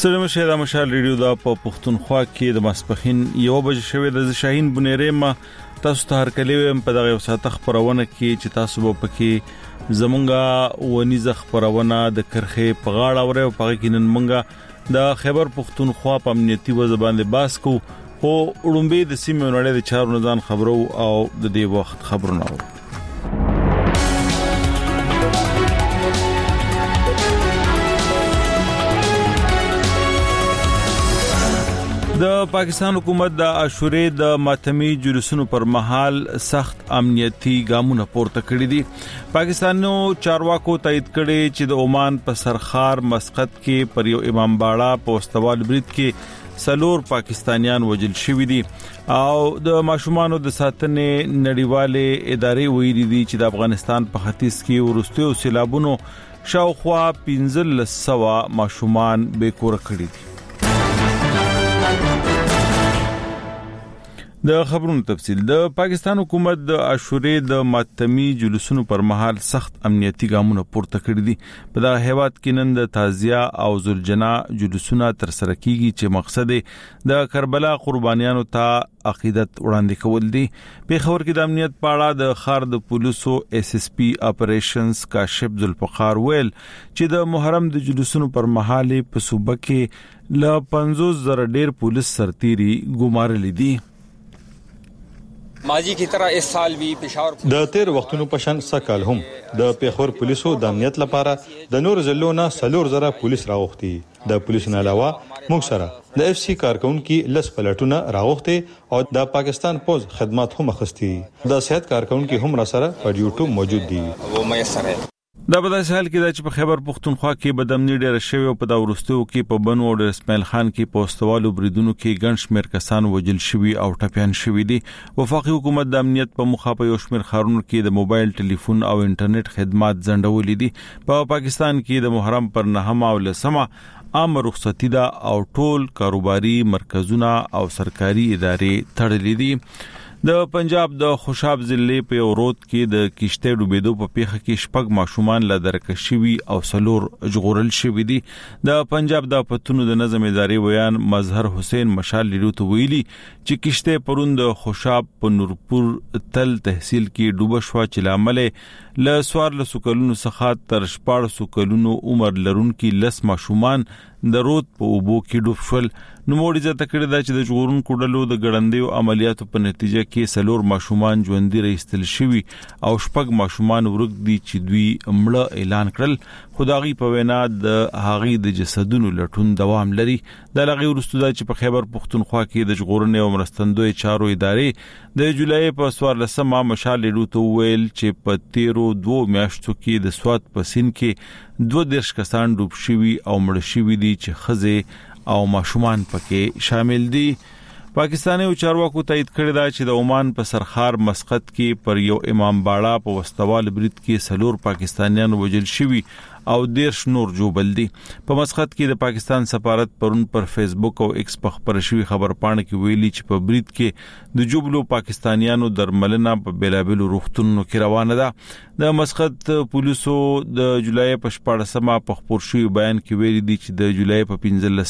سلام شه د مشال ریډیو د پښتونخوا کې د ماسپخین 1 بجې شوې د شاهین بنيره ما تاسو ته هر کلی په دغه ساعت خبرونه کې چې تاسو به پکې زمونږه ونیزه خبرونه د کرخه په غاړه اوري او پکې نن مونږه د خیبر پښتونخوا په امنیتي وزبان باندې باس کو او وړومبي د سیمې نړۍ د چارو نظام خبرو او د دې وخت خبرونه اورو. د پاکستان حکومت د عاشورې د ماتمي جلوسونو پر مهال سخت امنیتي ګامونه پورته کړی دي. پاکستانو چارواکو تایید کړي چې د عمان په سرخار مسقط کې پر یو امام باړه په استوال برید کې سلور پاکستانیان وژل شوی دي او د ماشومانو د ساتنې نړیواله ادارې ویلي دي چې د افغانستان په ختیځ کې ورستیو سیلابونو شاوخوا 1500 ماشومان بې کور کړي دي. د خبرونو تفصیل د پاکستان حکومت د عاشورې د ماتمي جلوسونو پر مهال سخت امنیتي ګامونه پورته کړی دي. په دغه هیواد کې نن د تازیه او زلجنا جلوسونه تر سره کیږي چې مقصد د کربلا قربانیانو ته عقیدت وړاندې کول دي. په خبر کې د امنیت په اړه د خار د پولیسو SSP اپریشنز کاشف ذوالفقار ویل چې د محرم د جلوسونو پر مهال په صوبه کې ل 50,000 ډیر پولیس سرتيري ګمارل دي. ماضی کی طرح اس سال بھی پېښور د تیر وختونو په شان سکهال هم د پېښور پولیسو د امنیت لپاره د نور ضلعونو سلور زره پولیس راغوښتي. د پولیسو نه علاوه موږ سره د FC کارکونکو لس پلټونه راغوښتي او د پاکستان پوز خدمات هم اخستي. د صحت کارکونکو هم را سره په ډیوټو موجود دي. وہ میسر ہے. دا په داسې حال کې چې په خیبر پښتونخوا کې بدامني ډېر شوی او په دا ورستیو کې په بنو او اسماعیل خان کې په استوالو بریدونو کې ګڼ شمېر کسان وژل شوي او ټپيان شوي دي. وفاقي حکومت د امنیت په مخه په یو شمېر ښارونو کې د موبایل ټلیفون او انټرنیټ خدمات ځنډولې دي. په پاکستان کې د محرم پر 9 او 10 عام رخصتي ده او ټول کاروباري مرکزونه او سرکاري ادارې تړلې دي. د پنجاب د خوشاب ضلع په اورود کې د کشته ډوبېدو په پیښه کې شپږ ماشومان لا درکشوي او سلور جغورل شوی دي. د پنجاب د پتونو د نظم ادارې ویان مظهر حسین مشال لیدو ته ویلي چې کشته پروند خوشاب په نورپور تل تحصیل کې ډوب شو چې لامل له سوار له سکلونو څخه تر 14 کلونو عمر لرونکي لس ماشومان د رود په اوبو کې ډوب شول. نو موړي ځته کړی دا چې د جغورن کوډلو د ګړندیو عملیاتو په نتیجه کې سلور ماشومان ژوندۍ راستل شوي او شپږ ماشومان ورک دي چې دوی مړه اعلان کړل. خدایي په وینا د هاغي د جسدونو لټون دوام لري. د لغي ورستو چې په خیبر پښتونخوا کې د جغورن او مرستندوی چارو ادارې د جولای په 14 مشال لیدو ته ویل چې په 2 میاشتو کې د سواد په سین کې 22 کسان ډوب شوي او مړ شوي دي چې خزه او ماشومان پکې شامل دي. پاکستاني چارواکو تایید کړی دا چې د عمان په سرخار مسقط کې پر یو امام باړه په واستوال برید کې سلور پاکستانیان وژل شوي او 10 نور جوبل دي. په مسقط کې د پاکستان سفارت پرون پر فیسبوک او ایکس په خبر شوی خبر پاڼه کې ویلي چې په برید کې د جوبلو پاکستانیانو درملنه په بیلابلو روغتونونو کې روانه ده. د مسقط پولیسو د جولای په 14 په خبر شوی بیان کې ویلي دي چې د جولای په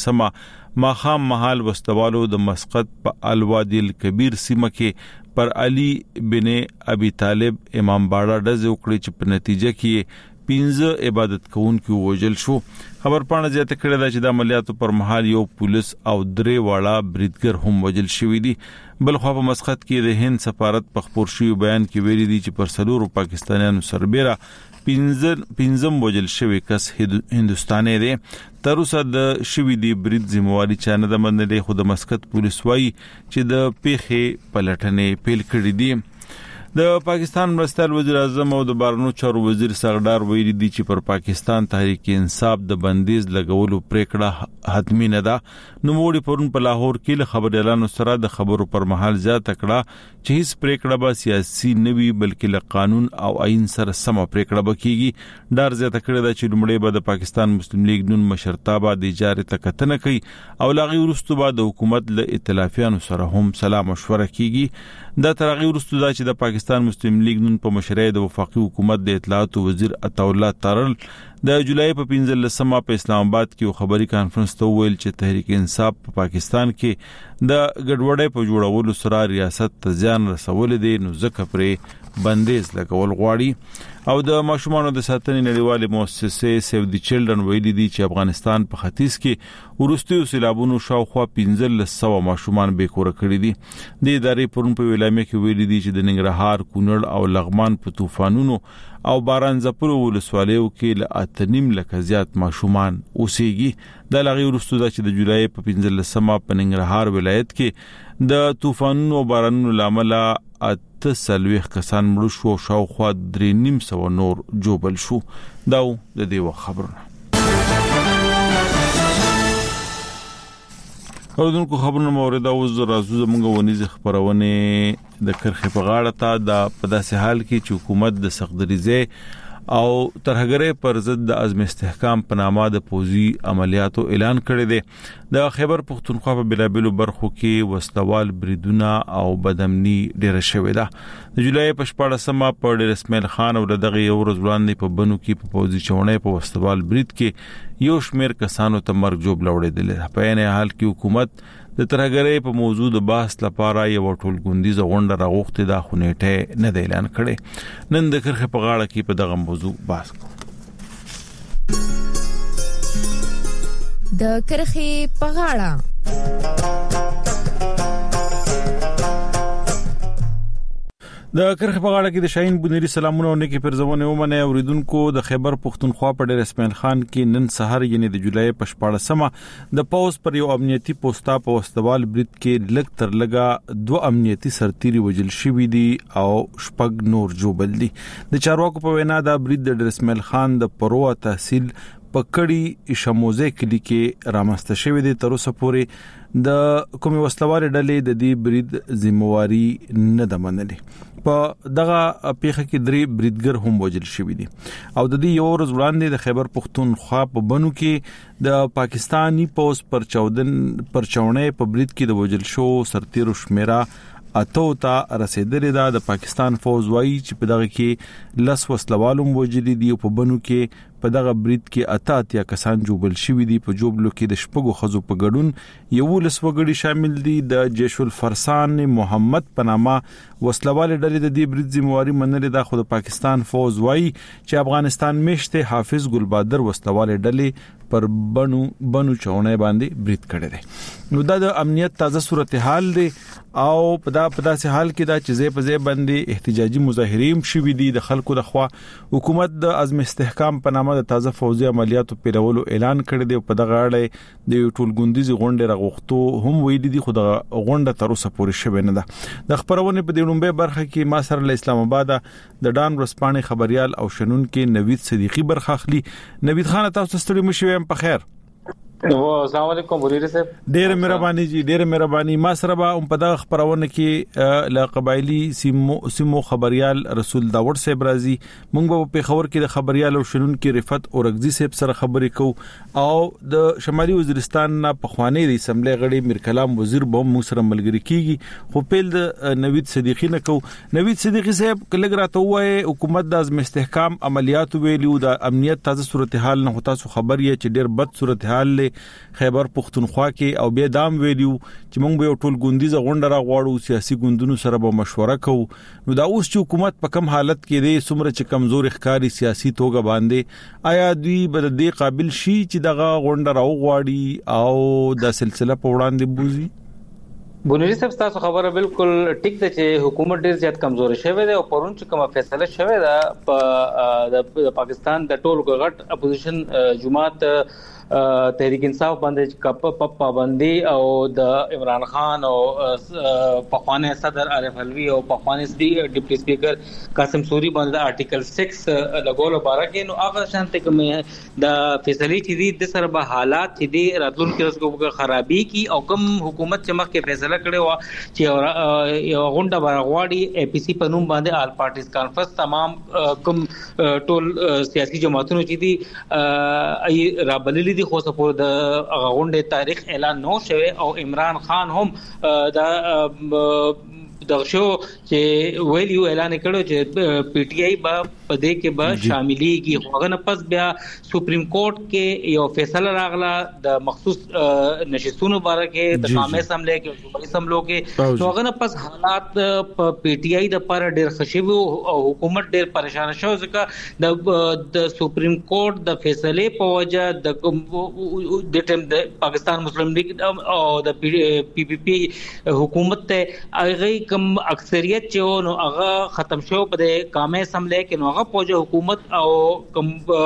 15 ماخام محل واستوالو د مسقط په الوادی الکبیر سیمه کې پر علي بن ابي طالب امام باړه د زوکړي چې په نتیجه کې 15 عبادت کوونکو وژل شو. خبر پاڼه زیاته کړې ده چې د عملیاتو پر مهال یو پولیس او 3 واړه بریدګر هم وژل شوی دي. بل خو په مسقط کې د هند سفارت په خبر شوی بیان کې ویلي دي چې پر سلور پاکستانیانو سربېره 15 وژل شوی کس هندستاني دی. تر اوسه د شوی دی برید ذمہواری چانه د منلې خو د مسقط پولیس وایي چې د پیښې پلټنې پیل کړې دي. د پاکستان مرستیال وزیر اعظم او د بهرنیو چارو وزیر سردار ویلي دي چې پر پاکستان تحریک انصاف د بندیز لګولو پریکړه حتمی نه ده. نو موړي پرون په لاهور کې له خبر اعلان سره د خبرو پر مهال زیات کړه چې هیڅ پریکړه به سیاسي نه وي بلکې له قانون او آئین سره سم پریکړه بکیږي. ډار زیات کړه چې لومړی به د پاکستان مسلم لیگ نون مشرتابه د اجاره تکتنه کوي او لاغي ورستو بعد د حکومت له ائتلافیانو سره هم سلام مشوره کیږي. دا ترغي ورستو دا چې د پاکستان مسلم لیگ نون په مشرۍ د وفاقي حکومت د اطلاعات وزیر عطا الله تارل د جولای په 15 په اسلام آباد کې خبري کانفرنس ته ویل چې تحریک انصاف په پاکستان کې د ګډوډۍ په جوړولو سره ریاست ته ځان رسول دي، نو ځکه پرې بندیز لګول غواړي. او د ماشومانو د ساتنې نړیوالې مؤسسې سیو دی چلډرن ویلي دي چې افغانستان په ختیځ کې ورستیو سیلابونو شاوخوا 1500 ماشومان بې کور کړی دي. د ادارې پرون په ویلامه کې ویلي دي چې د ننګرهار، کونړ او لغمان په طوفانونو او باران زپلو ولسوالیو کې له 8.5 لک زیات ماشومان اوسېږي. د لغې ورستو چې د جولای په 15 په ننګرهار ولایت کې د طوفانونو او بارانونو لامل 8 کسان مړ شو، شاوخوا 3.5 نور جوبل شو. دا د دې خبرونه. اوردونکو خبرونه مورد او راځو زموږ ونیز خبرونه د کرخې په غاړه ته د پداسه حال کې چې حکومت د سختدریزه او ترهګرۍ پر ضد د عزم استحکام په نامه د پوزي عملیاتو اعلان کړی دی. د خیبر پختونخوا په بلابلو برخو کې وسلوال بریدونه او بدامني ډېر شوې ده. د جولای په 14 په ډېر اسماعیل خان او دغه یو ورځ وړاندې په بنو کې په پوزي چونې په وسلوال برید کې یو شمېر کسانو ته مرګ جوړ لوړېدل. په عین حال کې حکومت د ترهګرۍ په موضوع د بحث لپاره یو ټولګوندیزه غونډه راغوښتې ده، خو نیټه نه دی اعلان کړي. نن د کرخې په غاړه کې په دغه موضوع بحث کوو. د کرخې په غاړه د کرخ په غاړه کې د شاهین بنيري سلامونه او نیکی پرزونه ومنه. اوریدونکو د خیبر پختونخوا په ډېر اسماعیل خان کې نن سحر یعنی د جولای په 14 د پاوز پر یو امنیتي پوسټا په وسوال برید کې لګ تر لګا 2 امنیتي سرتيري وجل شوی دي او شپږ نور جوبل دي. د چارواکو په وینا دا برید د ډېر اسماعیل خان د پروا تحصیل پکړی شموزه کلی کې رامسته شوی دي. تر اوسه پورې د کومي وسلوال ډلې د دې برید ذمہواری نه ده منلې. په دغه پیښه کې 3 بریدګر هم وژل شوی دي. او د دې یو ورځ وړاندې د خیبر پختونخوا په بنو کې د پاکستانی پوز پر 14 پر چونې په برید کې د وژل شو سرتیرو شمیره اتو ته رسیدلې ده. د پاکستان فوج وايي چې په دغه کې لس وسلوالم وژل دي او په بنو کې په دغه برید کې اتیا کسان جوبل شوی دي. په جوبلو کې د شپږو خزو په ګډون یو لس وګړي شامل دي. د جيش الفرسان محمد پنامه وسلوال ډلې د دې برید ذمہواری منلې ده، خو د پاکستان فوج وايي چې افغانستان میشته حافظ ګلبادر وسلوال ډلې پر بنو چونه باندې برید کړی دی. نو دا د امنیت تازه صورتحال دی او په داسې حال کې دا چې په ځای باندې احتجاجي مظاهرې شوي دي. د خلکو د خوا حکومت د عزم استحکام په نامه د تازه فوزي عملیاتو پیرولو اعلان کړی دی. په دغه اړه د ټولګوندیزي غونډې راغوښتو هم ویلي دي، خو د غونډه تر اوسه پورې شوه نه ده. د خبرونه په دې برخه کې ما سره له اسلام آباد د ډان ورسپانې خبريال او شنن کې نوید صدیقی برخه اخلي. نوید خان تاسو ستړي مشوي په خیر. السلام علیکم بریری صاحب. ډېر مهرباني جی، ډېر مهرباني. ما سره به په دغه خبرونه کې ل قبایلی سیمو خبريال رسول داوود صاحب راضي. موږ په خبر کې د خبريال او شنن کې رفعت اورغزي صاحب سره خبرې کوو او د شمالي وزیرستان نه پخوانی د اسمبلی غړي میر کلام وزیر به موږ سره ملګری کیږي. خو پیل د نوید صدیقی نه کو. نوید صدیقی صاحب کله راته وایي حکومت د عزم استحکام عملیات ویلو د امنیت تازه صورتحال نه هوتا سو خبر یې چې ډېر بد صورتحال له خیبر پختونخوا کې او بیا دام ویلیو چې موږ به ټول ګوندیزه غونډه راغواړو، سیاسي ګوندونو سره به مشوره کوو. نو دا اوس چې حکومت په کم حالت کې دی، څومره چې کمزور ښکاری سیاسي توګه باندې، آیا دوی به د دې قابل شي چې دغه غونډه راوغواړي او د سلسله په وړاندې بوزي؟ بنيري صاحب تاسو خبره بالکل ټیک ده چې حکومت ډیر زیات کمزور شوی دی او پرون چې کومه فیصله شوی ده په د پاکستان د ټولو غټ اپوزیشن جماعت تحریک انصاف باندې کپ پابندي او د عمران خان او پخوانی صدر عارف علوی او پخوانی ډیپټي سپیکر قاسم سوری باندې آرټیکل 6 لګول بارکه نو هغه شانته کوم د فیصله چې د سره به حالات چې د راتلونکو ورځو خرابي کی او کوم حکومت چې مخکې فیصله کړې و چې یو غونډه برغواړي اي پي سي په نوم باندې آل پارټیز کانفرنس تمام کوم ټول سیاسي جماعتونو چې دي رابللي خو سپور د غونډې تاریخ اعلان نو شوه او عمران خان هم د دغشو چې ویلیو اعلان کړو چې پی ټ آی با پدې کې به شاملېږي. هغه نه پس بیا سپریم کورټ کې یو فیصله راغله د مخصوص نشستونو باره کې د قومي اسمبلی کې صوبایي اسمبلو کې. نو هغه نه پس حالات په پی ټ آی د پر ډېر خشبو او حکومت ډېر پریشان شو ځکه د سپریم کورټ د فیصله په وجه د ټیم د پاکستان مسلم لیگ او د پی پی پی حکومت ته هغه کم اکثریت چې نو هغه ختم شو په قومي اسمبلی کې. نو هغه پوجا حکومت او کم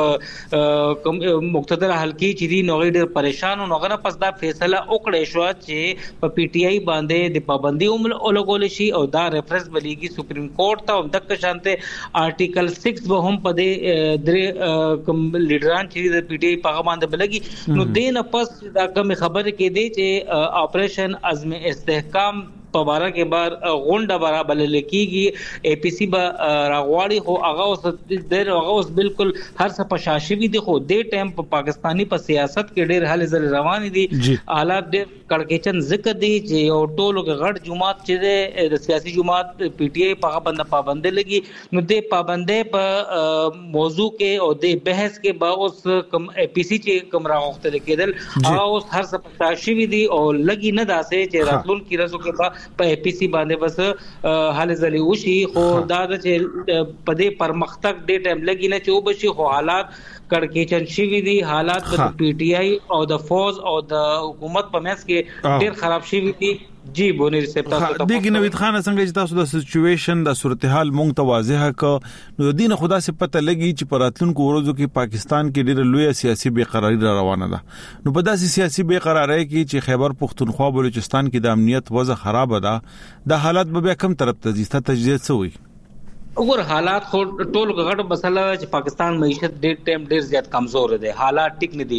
مقتدر حلقې چې دي نو ډېر پریشان او هغه پس دا فیصله وکړې شو چې په پی ټ آی باندې د پابندي ولګول شي او دا ریفرنس بلیږي سپریم کورټ ته. دغه شانته آرټیکل 6 به هم په دې کوم لیډران چې د پی ټ آی په باندې بلګي. نو دینه پس دا کوم خبره کې دی چې اپریشن عزم استحکام پبارا کې بار غونډه برابر لکېږي. اے پی سی با راغواړي خو هغه اوس بالکل هر څه پشاشوي دي. خو دې ټایم په پاکستانی په سیاست کې ډېر حل زل روان دي. حالات ډېر کړکېچن ذکر دي چې یو ټولو کې غټ جماعت چې د سیاسي جماعت پی ټ آی په باندې پابند لګي. نو دې پابندې په موضوع کې او د بحث کې با اوس کم اے پی سی چې کم راغوښتل کېدل هغه اوس هر څه پشاشوي دي او لګي نه داسې چې راتلونکي ورځو کې په اے پی سی باندې بس حل زلی وشي. خو دا چې په دې پرمختګ ډېر ټایم لګي نه چې وبشي. خو حالات کړکېچن شوي دي. حالات په پی ټ آی او د فوج او د حکومت په منځ کې ډېر خراب شوي دي. جی بونیر صاحب تاسو ته دغه نوید خان څنګه چې تاسو د سچويشن د صورتحال مونږ ته واضحه ک نو دین خدا سے پته لګي چې پراتلونکو ورځو کې پاکستان کې ډېر لوی سیاسي بے قراری روانه ده. نو په داسې سیاسي بے قراری کې چې خیبر پختونخوا بلوچستان کې د امنیت وضع خراب ده د حالات به کم طرف ته ځي تجزیه څه وي؟ وګور حالات خو ټول غټ مسله چې پاکستان معیشت ډېر ټایم ډېر زیات کمزور دي. حالات ټیک نه دي.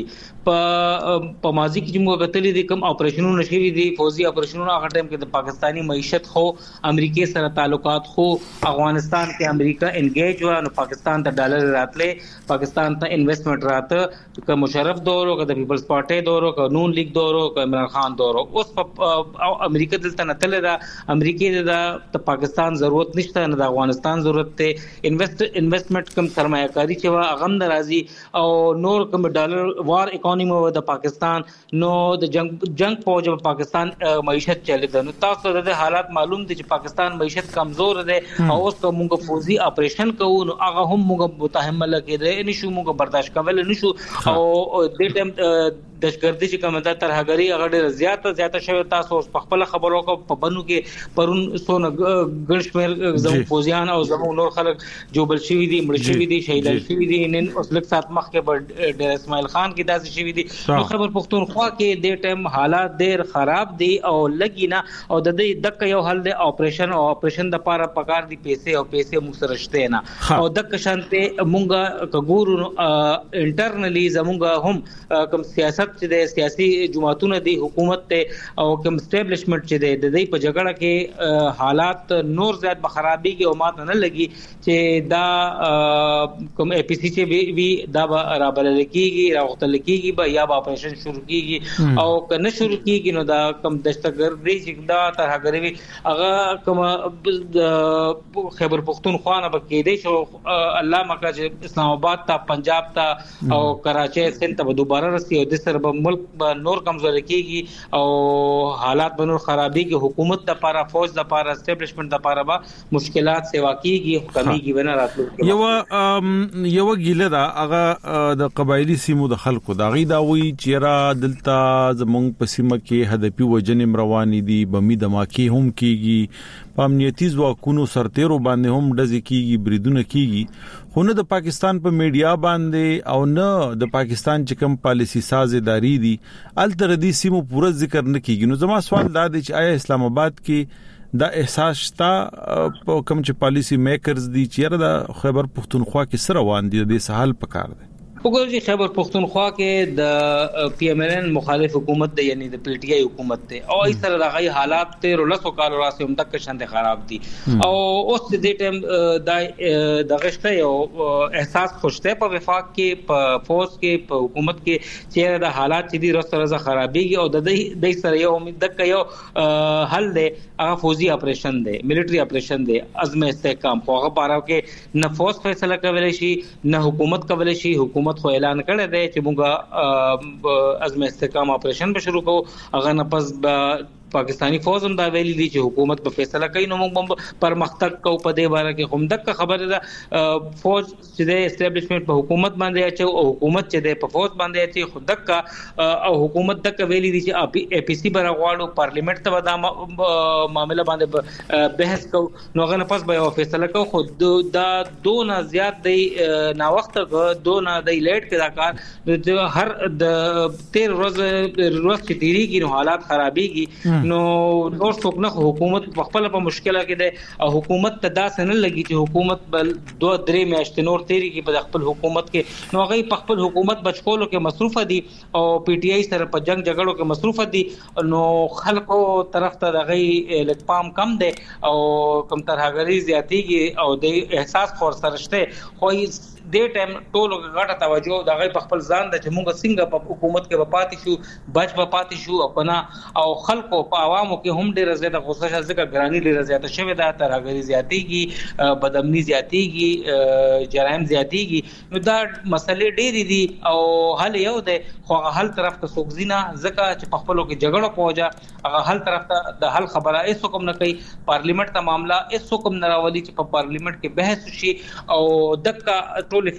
په ماضی کې موږ غتلې دي کوم اپریشنونه نشوي دي فوزي اپریشنونه هغه ټایم کې د پاکستانی معیشت خو امریکای سره تعلقات خو افغانستان کې امریکا انګیج و. نو پاکستان ته ډالر راتلې پاکستان ته انویسټمنٹ راته ک مشرف دورو ک د پیپلز پارټي دورو ک نون لیگ دورو ک عمران خان دورو. اوس امریکا دلته نه تل دا امریکای د پاکستان ضرورت نشته نه د افغانستان ضرورت ته انویسټمنٹ کم سرمایه‌کاری چې وا غم ناراضي او نور کم ډالر وار اکانومي و د پاکستان نو د جنگ فوج په پاکستان معیشت چلی ده. نو تاسو د حالات معلوم دي چې پاکستان معیشت کمزور ده او اوس کومه فوزي اپریشن کوو نو هغه هم موږ متحمل کېده نشو موږ برداشت کول نشو. او د ټیم دشګردي چې کومه د ترهګری هغه ډېر زیاته شوی. تاسو په خپل خبرو کو په بنو کې پرون سونه ګنشمیر زمو فوزیان او زمو نور خلک جوبل شوی دي مړ شوی دي شهید شوی دي. نن اوس لک سات مخ کې ډېر اسماعیل خان کې داسې شوی دي. نو خبر پختونخوا کې د ټیم حالات ډېر خراب دي او لګینا او د دې دک یو حل د اپریشن د پاره پکار دي پیسې او پیسې موږ سره شته نه او دک شانته مونږه کګورو انټرنلی زمونږه هم کوم سیاست چې د سیاسي جماعتونو دی حکومت ته او کوم اسټابلیشمنت چې د دې په جګړه کې حالات نور زیات بخرابيږي او ماته نه لګي چې دا کوم اے پی سی چې وی دا برابر لکېږي راغتل کېږي به یا به اپریشن شروع کېږي او کنه شروع کېږي نو دا کوم دشتګردي چې دا ترهګری هغه کوم خیبر پختونخوا نه بکې دی شو الله مکه چې اسلام آباد ته پنجاب ته او کراچي سند ته دوباره رسي او د سر به ملک به نور کمزور کېږي او حالات به نور خرابېږي. حکومت د لپاره فوج د لپاره اسټابلیشمنت د لپاره به مشکلات سیوا کېږي کمیږي ونه راتلو. یو ګیله دا هغه د قبایلی سیمو د خلکو دا غي دا وی چیرې دلته زمونږ په سیمه کې هدفي وجنې روانې دي بمی دماکي هم کېږي په امنیتي ځواکونو سرتیرو باندې هم ډزې کېږي بریدونه کېږي. خو نه د پاکستان په میډیا باندې او نه د پاکستان چې کوم پالیسی سازداري دي التر دي سیمو پوره ذکر نه کیږي. نو زما سوال دا دی چې آیا اسلام آباد کې دا احساس شته کوم چې پالیسی میکرز دي چې د خیبر پختونخوا کې سره روان دي د سهال پکار دي؟ وګورئ خیبر پختونخوا کې د پی ایم ایل ان مخالف حکومت دی یعنی د پی ټی آی حکومت دی او ای سره د غي حالات 13 کال راسه هم تک شاند خراب دي او اوس د دې ټیم د غشته یو احساس خوشته په وفاق کې په فوج کې په حکومت کې چې د حالات چې دي راسه خرابيږي او د دې سره یو امید د یو حل دی هغه فوجي اپریشن دی ملټری اپریشن دی عزم استحکام خو هغه پاره کې نه فوج فیصله کولای شي نه حکومت کولای شي حکومت خو اعلان کړی دی چې موږ عزم استحکام اپریشن به شروع کوو هغه نه پس پاکستانی فوج هم دا ویلي دي چې حکومت په فیصله کوي نو موږ پرمختګ کوو په دې باره کې هم دغه خبره ده فوج چې د اسټابلیشمنت په حکومت باندې اچي او حکومت چې د په فوج باندې اچي خود دغه او حکومت دغه ویلي دي چې اي پی سي برغواړو پارلیمنت ته دا معاملې باندې بحث کوو نو هغه نه پس به فیصله کوو خو دا دونه زیات دی نا وخت دونه دی لیټ کې دا کار هر د 13 ورځ چې تیریږي نو حالات خرابيږي نو نور څوک نه حکومت په خپل په مشکله کې ده او حکومت ته داسې نه لګي چې حکومت بل 2-3 میاشتې نور تیری کې په خپل حکومت کې نو هغه په خپل حکومت بچکولو کې مصروف دي او پی ټی آی سره په جنگ جګړو کې مصروف دي نو خلکو طرف ته دغه لکپام کم ده او کم ترهګری زیاتیږي او د احساس خور سرشته خو دې ټایم ټولو غټه توجه د غي په خپل ځان د چې موږ څنګه په حکومت کې وپاتې شو بچ وپاتې شو خپل او خلکو په عوامو کې هم ډېر زیاته غوسه شې ځکه ګرانی ډېر زیاته شوی دا ترهګری زیاتیږي بدامنی زیاتیږي جرایم زیاتیږي نو دا مسلې ډېرې دي او حل یو دی خو حل طرف ته سوګزینا ځکه چې په خپلو کې جګړه پوجا هغه حل طرف ته د حل خبره هیڅ کوم نه کوي پارلیمنت ته معاملہ هیڅ کوم نه راولي چې په پارلیمنت کې بحث شي او دغه ټول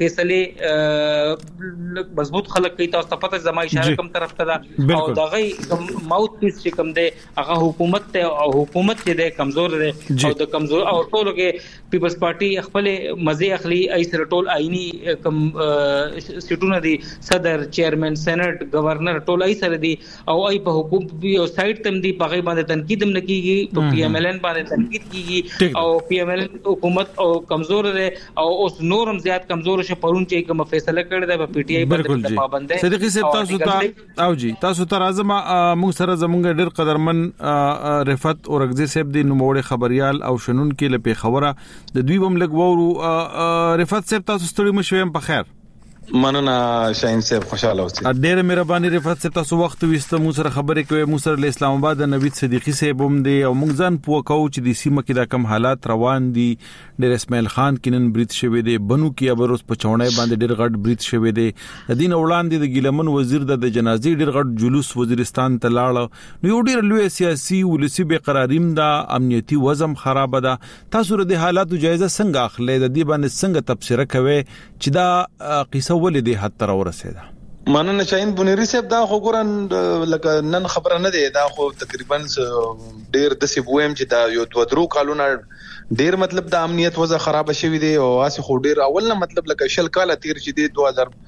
فیصله مضبوط خلک کوي تاسو ته پته زما اشاره کوم طرف ته ده او دغه ماوث پیس چې کوم دی هغه حکومت ته او حکومت چې دی کمزور دی او د کمزور او ټولو کې پیپلز پارټي خپل مزه اخلي ای سره ټول آئینی کم سټونه دي صدر چیرمن سېنات گورنر ټول ای سره دي او ای په حکومت او سایت تم دي په غي باندې تنقید هم نکېږي په پی ایم ایل ان باندې تنقید کیږي او پی ایم ایل ان حکومت او کمزور دی او اوس نورم زیات کمزور شه پرون چې کوم فیصله کړی دی په پی ټی آی باندې پابند دي صدیقی صاحب تاسو ته او جی تاسو ته راځم موږ سره زمونږ ډېر قدرمن رفعت اورغزی صاحب دی نوموړ خبريال او شنن کې لپاره خبره د دوی بم لګورو رفعت صاحب تاسو ستړي مشوم په خیر مننه شاهین صاحب خوشاله اوسئ ډېر مهرباني رفعت صاحب تاسو وخت وسته مو سره خبرې کوي مو سره له اسلام آباد د نوید صدیقی صاحب هم دی او موږ ځان پوه کوو چې د سیمه کې د کم حالات روان دي ډېر اسماعیل خان کینن بریټ شوی دی بنو کې ابروس په چونای باندې ډېر غټ بریټ شوی دی د دین وړاندې د ګیلمن وزیر د جنازې ډېر غټ جلوس وزیرستان ته لاړ نو یو ډېر لوی سیاسي ولسی بے قراریم دا امنیتي وضم خراب ده تاسو د حالاتو جایزه څنګه اخلي د دې باندې څنګه تبصره کوي چې دا قصه ولې د حد تر ورسېده مننه شاهین بنيري صاحب دا خو ګورن لکه نن خبره نه دی دا خو تقریبا ډیر د سی بویم چې دا یو 2 کالونه ډیر مطلب د امنیت وضع خراب شوی دی او اسه خو ډیر اول نه مطلب لکه شل کاله تیر چې دی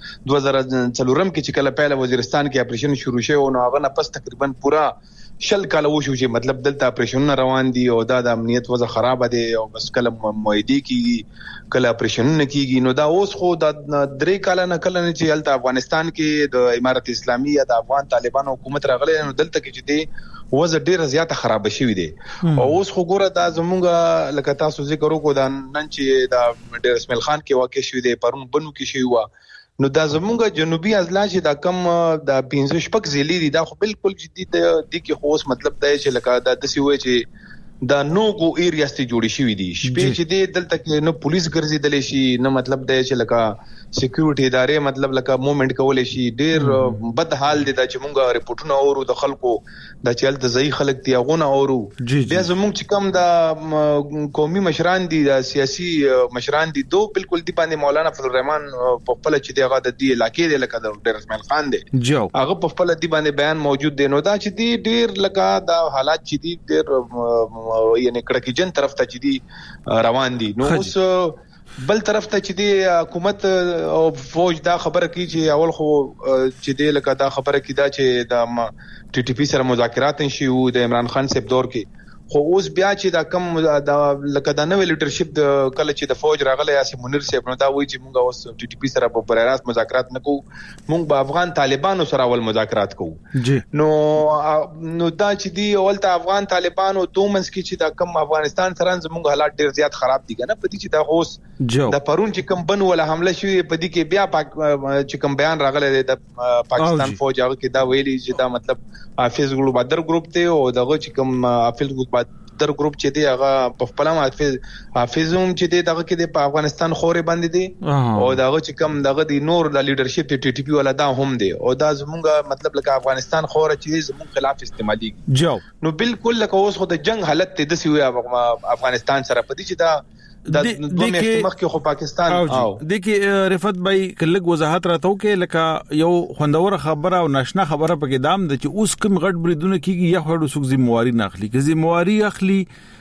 2004 کې چې کله پهله وزیرستان کې اپریشن شروع شو نو هغه نه پس تقریبا پورا شل کاله وشو چې مطلب دلته اپریشن روان دي او دا د امنیت وضع خراب دي او بس کله موعدي کیږي کله اپریشن نه کیږي نو دا اوس خو د 3 کاله نه کله نه چې هلته افغانستان کې د امارت اسلامي یا د افغان طالبان حکومت راغلی نو دلته کې چې دی وضع ډیره زیاته خراب شوی دی او اوس خو ګوره دا زمونږ لکه تاسو ذکر وکړو دا نن چې دا ډیر اسماعیل خان کې واقع شوی دی پرون بنو کې شوی و نو دا زمونږ جنوبي اضلاع چې دا کم د 15 شپک ضلع دي دا خو بالکل جدي دي کې خو اوس مطلب دا چې لکه دا د سی وای چې دا نوګو ایریاس ته جوړی شوی دي شپې چې دی دلته کې نو پولیس ګرځیدل شي نو مطلب دا چې لکه سکیورټي ادارې مطلب لکه موومېنټ کول شي ډیر بد حال دي دا چې مونږه ریپورتونه اورو د خلکو د چل د ځای خلک دی غونه اورو بیا زموږ چې کم د قومي مشران دي د سیاسي مشران دي دوه بالکل دی باندې مولانا فضل الرحمن په خپل چې دی هغه د دې علاقې دی لکه د ډیر اسماعیل خان دی هغه په خپل دی باندې بیان موجود دی نو دا چې دی ډیر لکه دا حالات چې دی ډیر یعنی کړکېجن طرف ته چې دی روان دي نو اوس بل طرف ته چې دی حکومت او فوج دا خبره کوي چې اول خو چې دی لکه دا خبره کوي دا چې د ټي ټي پی سره مذاکرات شي او د عمران خان صاحب دور کې خو اوس بیا چې دا کم لکه دا نوې لیډرشپ د کله چې د فوج راغلی اسی منیر صاحب نو دا وایي چې موږ اوس ټي ټي پی سره په براست مذاکرات نه کوو، موږ به افغان طالبانو سره ول مذاکرات کوو. نو دا چې دی اولته افغان طالبانو دومنس کې چې دا کم افغانستان سره زموږ حالات ډیر زیات خراب دي کنه، پدې چې دا اوس د پرون چې کم بن ولا حمله شوی پدې کې بیا چې کم بیان راغلی د پاکستان فوج هغه کې دا ویلي چې دا مطلب حافظ ګل بدر ګروپ ته او دغه چې کم حافظ ګل بدر ګروپ چې دی هغه په خپل حافظوم چې دی دغه کې د افغانستان خوري باندې دی او دغه چې کم دغه دی نور د لیډرشپ ټي ټي پی ولا دا هم دی او دا زموږ مطلب لکه افغانستان خور چې زموږ خلاف استعمالي نو بالکل لکه اوس خو د جنگ حالت ته د سوي افغانستان سره پدې چې دا د دوه میاشتې مخکې خو پاکستان او د کې رفعت بھائی کلک وضاحت راته کې لکه یو خوندور خبره او ناشنا خبره پکې دام د چې اوس کوم غټ بریدونه کیږي یا هډو سوق ذمہواری نه اخلي که ذمہواری اخلي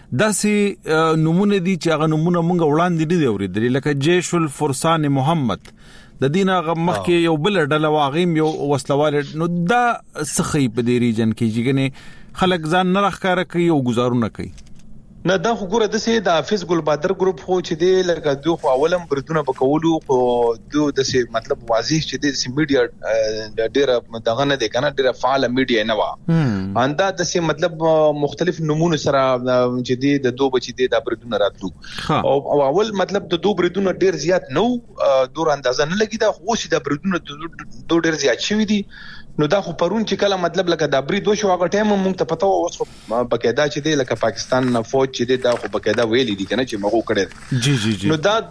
داسې نمونه دي چې هغه نمونه مونږ وړاندې دي اوریدل لکه جیش الفرسان محمد د دینه مخکې یو بل ډله واغیم یو وسلوال نو دا سخی په دې ریجن کې جګنه خلک ځان نه راخاره کوي او گزارونه کوي نه دا خو ګوره د سه د حافظ ګل بدر ګروپ خو چې دی لکه دوه خو اولم بردونه بکولو خو دوه د سه مطلب واضح چې د سه میډیا ډیره دغه نه دی کنه ډیره فعال میډیا نه و انده د سه مطلب مختلف نمونه سره چې دی د دوه بچی دی د بردونه راتلو او اول مطلب د دوه بردونه ډیر زیات نو دور اندازه نه لګی دا خو چې د بردونه دوه ډیر زیات شوی دي نو دا خو پرون چې کله مطلب لکه د برید وشو هغه ټایم مونږ ته پته و اوس بقاعده چې دی لکه پاکستان فوج چې دی دا خو بقاعده ویلي دي کنه چې مغو کړي نو دا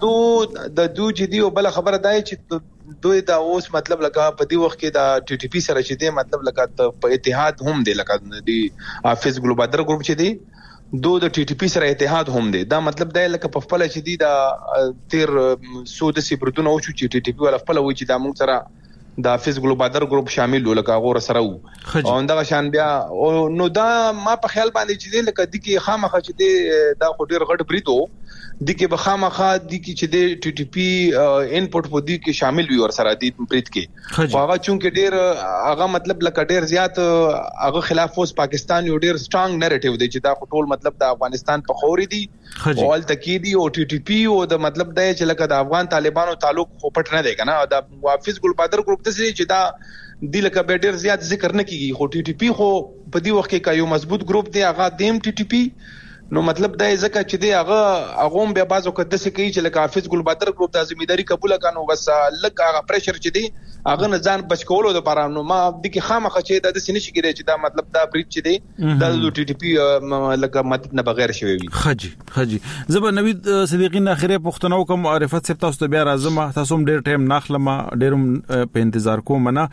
دو چې دی او بل خبره دی چې دوی دا اوس مطلب لکه په دې وخت کې دا ټي ټي پی سره چې دی مطلب لکه په اتحاد هم دی لکه دی حافظ ګل بدر ګروپ چې دی دو د ټي ټي پی سره اتحاد هم دی دا مطلب دی لکه په خپل چې دی دا تیر سود سیبرتون او چې ټي ټي پی ولا خپل وای چې دا موږ سره د حافظ ګل بدر ګروپ شامل لکه غور سره او دا شان بیا نو دا ما په خیال باندې چې لکه د کی خامخه چې دی دا خو ډیر غټ بریدو د کی بخامخه د کی چې دی ټي ټي پی انپوټ په دې کې شامل وي ور سره د برید کې هغه چونکه ډیر هغه مطلب لکه ډیر زیات هغه خلاف اوس پاکستان یو ډیر سټرانګ نریټیو دی چې دا ټول مطلب د افغانستان په خوري دی اول تکیدی او ټي ټي پی او د مطلب دی چې لکه د افغان طالبانو تعلق خو پټ نه دی کنه د حافظ ګل بدر ګروپ چې دا د لکه به ډیر زیات ذکر نه کیږي خو ټي ټي پی خو په دې وخت کې یو مضبوط ګروپ دی هغه دیم ټي ټي پی نو مطلب دا ځکه چې دی هغه به بازو کده سې کوي چې لکه حافظ ګل بدر ګروپ د ځمېداري قبول کانو بس لکه هغه پریشر چې دی هغه نه ځان بچ کولو د پاره نو ما د کی خامخه چې د سینې شي کېږي چې دا مطلب دا بریډ چې دی د ټي ټي پی لکه مدد نه بغیر شوی وي. خجي زبر نوید صدیقین اخیره پښتنو کوم معرفت سپ تاسو ته بیا راځم تاسو ډیر ټایم ناخلم ډیر په انتظار کوم نه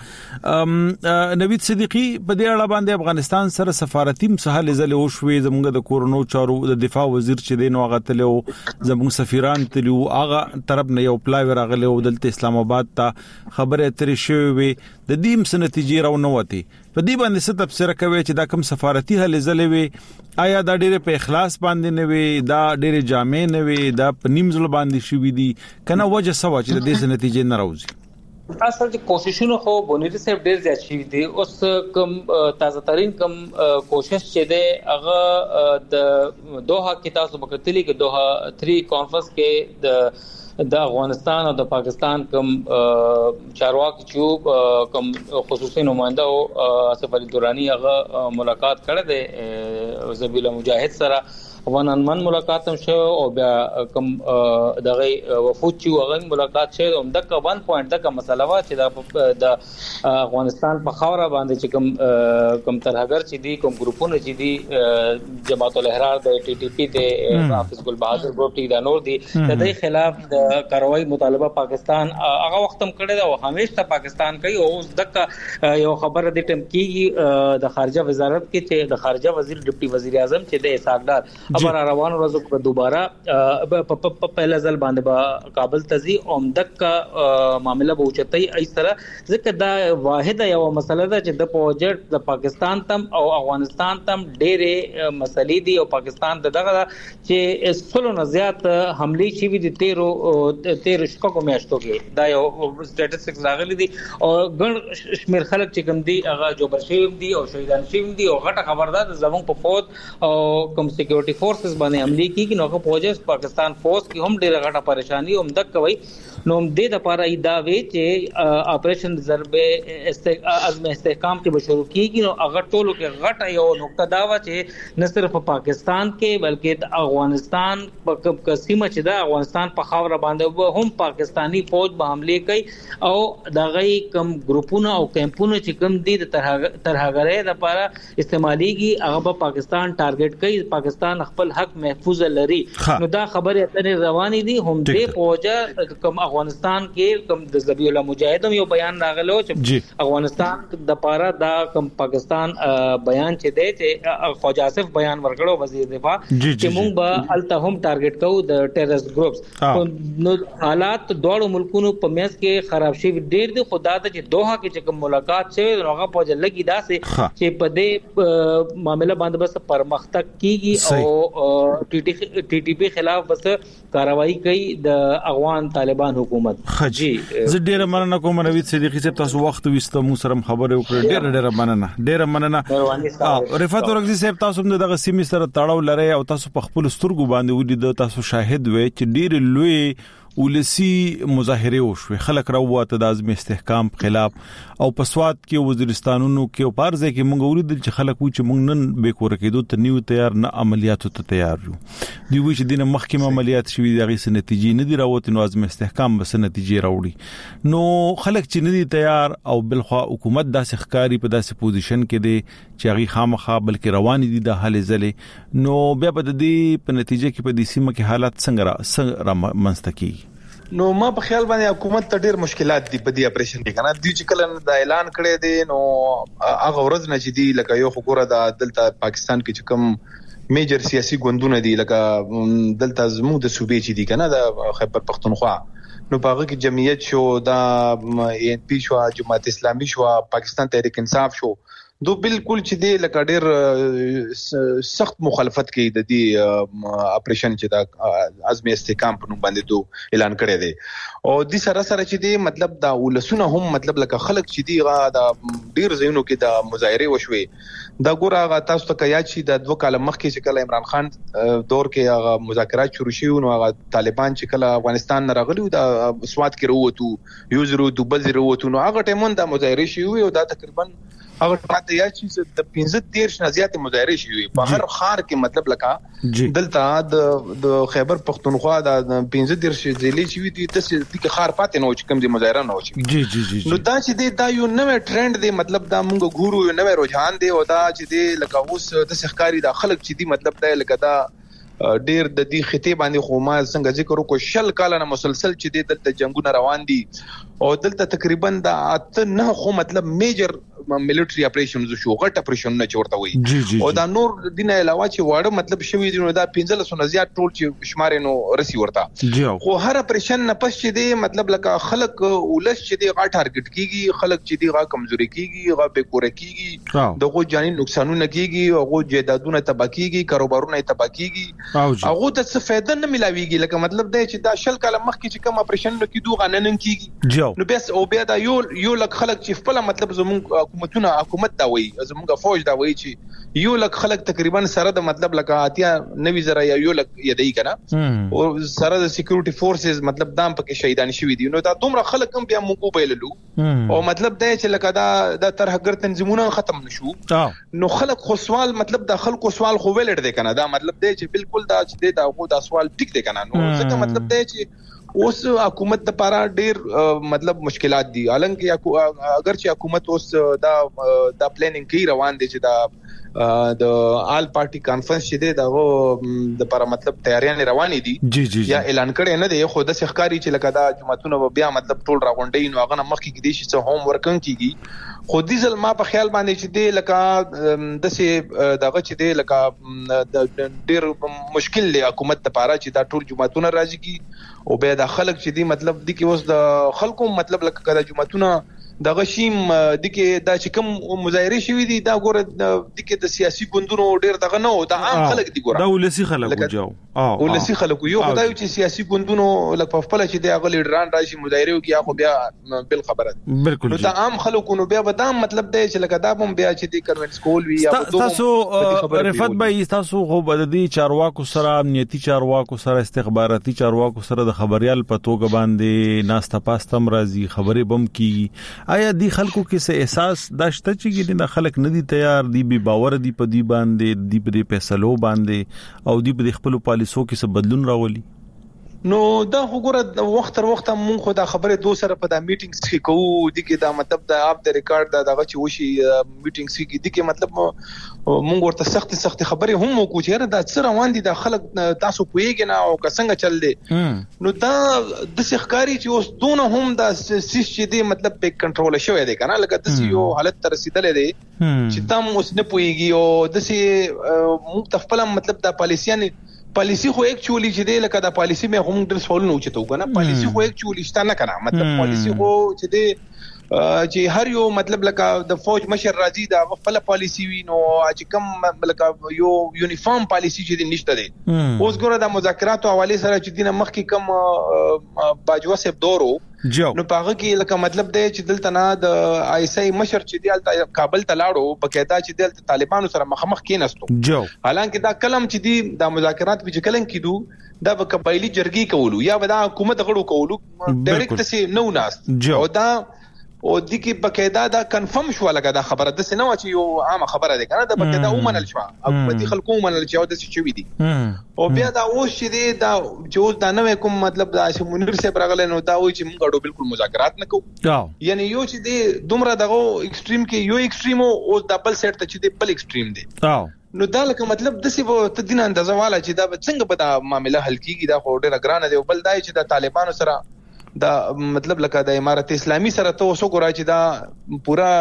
نوید صدیقی په دې اړه باندې افغانستان سره سفارتي مسهل زله او شوي زموږ د کورونو چارو د دفاع وزیر چې دی نو هغه تلو زموږ سفیران تلو هغه طرف نه یو پلاوی راغلی او د اسلام آباد ته خبره ترې شوې د دې څه نتیجې راو نه وتی په دې باندې څه تفسیر کوي چې دا کوم سفارتي هلې زلې وي آیا دا ډېر په اخلاص باندې نه وي دا ډېر جامع نه وي دا په نیم ځل باندې شوې دي کنه وجه سوا چې د دې نتیجې نه راوځي اصل چې کوششونه خو بونیری صاحب ډیر زیات شي دي اوس کوم تازه ترين کوم کوشش چې دی هغه د دوحه کې تاسو وکړتلی کې دوحه 3 کانفرنس کې د افغانستان او د پاکستان کوم چارواکي چې کوم خصوصي نمائنده او آصف علي دوراني هغه ملاقات کړه د زبیلا مجاهد سره ونن ملاقات هم شو او بیا کوم دغه وفود چې هغه ملاقات شوه هم د 1 پوینټ د مسله وا چې د افغانستان په خاوره باندې چې کوم ترهګر چې دي کوم ګروپونه چې دي جماعت الاحرار د ټي ټي پی د حافظ ګل بهادر ګروپ ټي د نور دي د دې خلاف د کاروایی مطالبه پاکستان هغه وخت هم کړی دا او همیشه پاکستان کوي او د یو خبره د ټیم کې د خارجه وزارت کې چې د خارجه وزیر ډیپټي وزیر اعظم چې د اسحاق ډار ابر روان ورځ دوباره په پهلا ځل باندې کابل تزي اومدک کا معاملہ بوچتای ای سره ځکه دا واحده یو مسله ده چې د پروجیکټ د پاکستان تم او افغانستان تم ډېرې مسلې دي او پاکستان دغه چې سلو نه زیات حمله شي دي 13 شپږو میاشتو کې دا یو سټټیسټکس راغلي دي او ګڼ شمیر خلک چې کوم دي هغه جوړ شوی دي او شهیدان شوی دي او غټه خبردار زموږ په فوج او کوم سکیورټي فورسز باندې حمله کیږي نو هغه فوجز پاکستان فوج کې هم ډېر غټه پریشانی هم دک کوي نو د لپاره ای دا وی چې اپریشن ضرب عزم استحکام کې شروع کیږي نو هغه ټولو کې غټه یو نقطه دا و چې نه صرف پاکستان کې بلکې د افغانستان په قسمه چې دا افغانستان په خاور باندې هم پاکستانی فوج به حمله کوي او دغه کم ګروپونه او کیمپونه چې کوم دي د ترهګرۍ لپاره استعماليږي هغه په پاکستان ټارګټ کوي پاکستان خپل حق محفوظ لري نو دا خبره اتنه رواني دي هم دې فوج کوم افغانستان کې کوم د ذبیح الله مجاهد یو بیان راغلو چې افغانستان د پاره دا کوم پاکستان بیان چې دی چې خواجه آصف بیان ورکړو وزیر دفاع چې موږ به الته هم ټارګټ کوو د ټیرریست ګروپس نو حالات دوه ملکونو په میاس کې خراب شي ډیر دي خدا ته چې دوحه کې چې کوم ملاقات شوی هغه په لګي داسې چې په دې معاملې باندې بس پرمختګ کیږي او ټي ټي پی خلاف بس کاروایی کوي د افغان طالبان حکومت خجی زه ډیره مننه کوم نوید صدیقی صاحب تاسو وخت وسته مو سره خبرې وکړې ډیره مننه رفعت ورغزي صاحب تاسو هم دغه سیمې سره تړاو لري او تاسو په خپل سترګو باندې ولید تاسو شاهد وې چې ډیر لوی ولسی مظاهره وشوي خلک راوته د عزم استحکام خلاف او په سواد کې وزیرستانونو کې او پارځه کې مونږ ولیدل چې خلک و چې مونږ نن به کور کېدو ته نیو تیار نه عملیاتو ته تیار یو دی و چې دینه محکمه عملیات شوي دغه نتیجې نه دی راوته نو عزم استحکام بس نتیجې راوړي نو خلک چې نه دي تیار او بلخوا حکومت داسې ښکاری په داسې پوزیشن کې دی چې هغه خامخا بلکې روان دي د حل زله نو بیا په دې په نتیجه کې په دې سیمه کې حالات څنګه را منستکی نو ما په خیال باندې حکومت ته ډیر مشکلات دي په دې اپریشن کې کنه دوی چې کله دا اعلان کړی دی نو هغه ورځ نه چې دی لکه یو خبره د دلته پاکستان کې چې کوم میجر سیاسي ګوندونه دي لکه دلته زموږ د صوبې چې دي کنه د خیبر پختونخوا نو پاغه کې جمعیت شو دا ان پی شو جماعت اسلامي شو پاکستان تحریک انصاف شو دو بالکل چې دی لکه ډیر سخت مخالفت کوي د دې اپریشن چې دا عزم استحکام په نوم باندې دو اعلان کړی دی او د سره چې دی مطلب دا ولسونه هم مطلب لکه خلک چې دی دا ډیر زینو کې دا مظاهره وشوي دا ګوره تاسو ته کیا چې د 2 کال مخکې چې کله عمران خان دور کې هغه مذاکرات شروع شي نو هغه طالبان چې کله افغانستان نه راغلي دا سواد کې وروته یو زرو دوبل زرو وروته نو هغه ټیمون دا مظاهره شي او دا تقریبا هغه ټاته یا چې د 15 نه زیات مظاهره شي په هر خار کې مطلب لکه دلته د خیبر پختونخوا د 15 ضلع شي دي تاسو د خار پاتې نو چې کوم دي مظاهره نه وشي جی نو دا چې دا یو نوې ټرند دی مطلب دا موږ ګورو یو نوې رجحان دی او دا چې دی لکه اوس د سخکاری د خلک چې دی مطلب دا لکه دا ډیر د دې خطې باندې خو ما څنګه ذکر وکړ شل کال نه مسلسل چې دی دلته جنگونه روان دي او دلته تقریبا دا اته نه خو مطلب میجر ملټری اپریشنز شو غټ اپریشن نه چورته وي او دا نور دینه علاوه چې واړه مطلب شوی دی نو دا 15 نه زیات ټول چې شمار نو رسی ورته خو هر اپریشن نه پس چې دی مطلب لکه خلک ولس چې دی غا ټارګټ کیږي خلک چې دی غا کمزوري کیږي غا به کور کیږي دغه جاني نقصانونه کیږي او جیدادونه تباہ کیږي کاروبارونه تباہ کیږي هغه ته څه فائدہ نه ملاويږي لکه مطلب دا چې دا شل کاله مخکې چې کوم اپریشن نو کیدو غنن کیږي نو بس او بیا دا یو لک خلک چې خپل مطلب زموږ حکومت دا وایي زموږ فوج دا وایي چې یو لک خلک تقریبا سره د مطلب لکه اتیا 90,000 یا یو لک یدای کنه او سره د سکیورټي فورسز مطلب دام پکې شهیدان شوي دي نو دا دومره خلک هم بیا موږ ویللو او مطلب دا چې لکه دا ترهګر تنظیمونه ختم نشو نو خلک خو سوال مطلب دا خلکو سوال خو ویلډ دی کنه دا مطلب دی چې بالکل دا چې دا سوال ټیک دی کنه نو ځکه مطلب دی چې اوس حکومت د پاره ډیر مطلب مشکلات دي حالانکه اگر چې حکومت اوس دا پلانینګ کوي روان دي چې دا د آل پارټي کانفرنس چې دی دغه د پر مطلب تیاریان روانې دي یا اعلان کړي نه دی خو د ښکاری چې لکه دا جماعتونه بیا مطلب ټول راغونډي نو هغه مخکې کې دي چې هوم ورکن کیږي خو دي ځل ما په خیال باندې چې دی لکه د سه دغه چې دی لکه ډیر مشکل دی حکومت لپاره چې دا ټول جماعتونه راځي کی او به د خلک چې دی مطلب دي کې اوس د خلکو مطلب لکه کدا جماعتونه د غشیم د کې دا چې کوم مظاهره شوې دي دا ګوره د کې د سیاسي ګوندونو ډیر دغه نه او د عام خلک دي ګوره دا ولسی خلک وجاو ولسی خلک یو خدای چې سیاسي ګوندونو لکه په خپل چې د غل لیډران راشي مظاهره کوي خو بیا بل خبره بالکل نو د عام خلکو نو بیا بدام مطلب دی چې لکه دا هم بیا چې د کنونس کول وی یا تاسو رفعت بھائی تاسو خو بددي چارواکو سره امنیتي چارواکو سره استخباراتي چارواکو سره د خبريال پتوګ باندې ناستا پاستم راځي خبرې بم کی آیا دی خلکو کې څه احساس داشته چې د خلک نه دي تیار دی به باور دی په دی باندې دی په فیصلو باندې او دی په خپل پالیسو کې څه بدلون راولي نو دا وګوره وخت تر وخت مونږ خو دا خبره دو سره په دا میټینګز کې کوو دي کې دا مطلب دا اپ د ریکارډ دا دغه چې وشي میټینګز کې دي کې مطلب مونږ ورته سخت خبره هم وکړو چې دا څه روان دي د خلک تاسو پوېږئ نه او څنګه چل دي نو دا د ښکاری چې اوس دونه هم دا سیس چې دي مطلب په کنټرول شوی دی کنه لکه د یو حالت تر رسیدلې دي چې تم اوس نه پوېږي او د سي مونږ خپل مطلب دا پالیسی خو ایکچولی چې دی لکه دا پالیسی مې هم ډېر سوال نه وچتو کنه پالیسی خو ایکچولی شته نه کنه مطلب پالیسی خو چې دی چې هر یو مطلب لکه د فوج مشر راځي دا خپل پالیسی وي نو چې کوم لکه یو یونیفارم پالیسی چې دی نشته دی اوس ګوره د مذاکراتو حواله سره چې دینه مخکې کوم باجوا سیب دورو نو پاغه کې لکه مطلب دی چې دلته نه د آی اس آی مشر چې دی کابل ته لاړو بقاعده چې د طالبانو سره مخامخ کېناستو حالانکه دا کلم چې دی د مذاکرات په کلن کېدو دا به قبایلی جرګي کولو یا به دا حکومت غړو کولو ډایرکټ سي نو ناست او دا او د کی بقاعده دا کنفرم شو لګا دا خبره د سينو چې یو عامه خبره ده کنه دا بقاعده ومنل شو حکومتي خلکو ومنل چې او د څه چوي دي او بیا دا اوس چې دی دا چې دا نو کوم مطلب دا چې منیر صاحب راغله نو دا وایي چې موږ اړو بالکل مذاکرات نه کوو یعنی یو چې دی دومره دغه ایکستریم کې یو ایکستریم او دبل سیټ ته چې دی بل ایکستریم دی نو دا لکه مطلب د سی په تدین اندازه والا چې دا څنګه په دا معاملې حل کیږي دا خو ډېر ګران دی او بل دا چې د طالبانو سره دا مطلب لکه د امارت اسلامي سره ته اوسو ګورای چې دا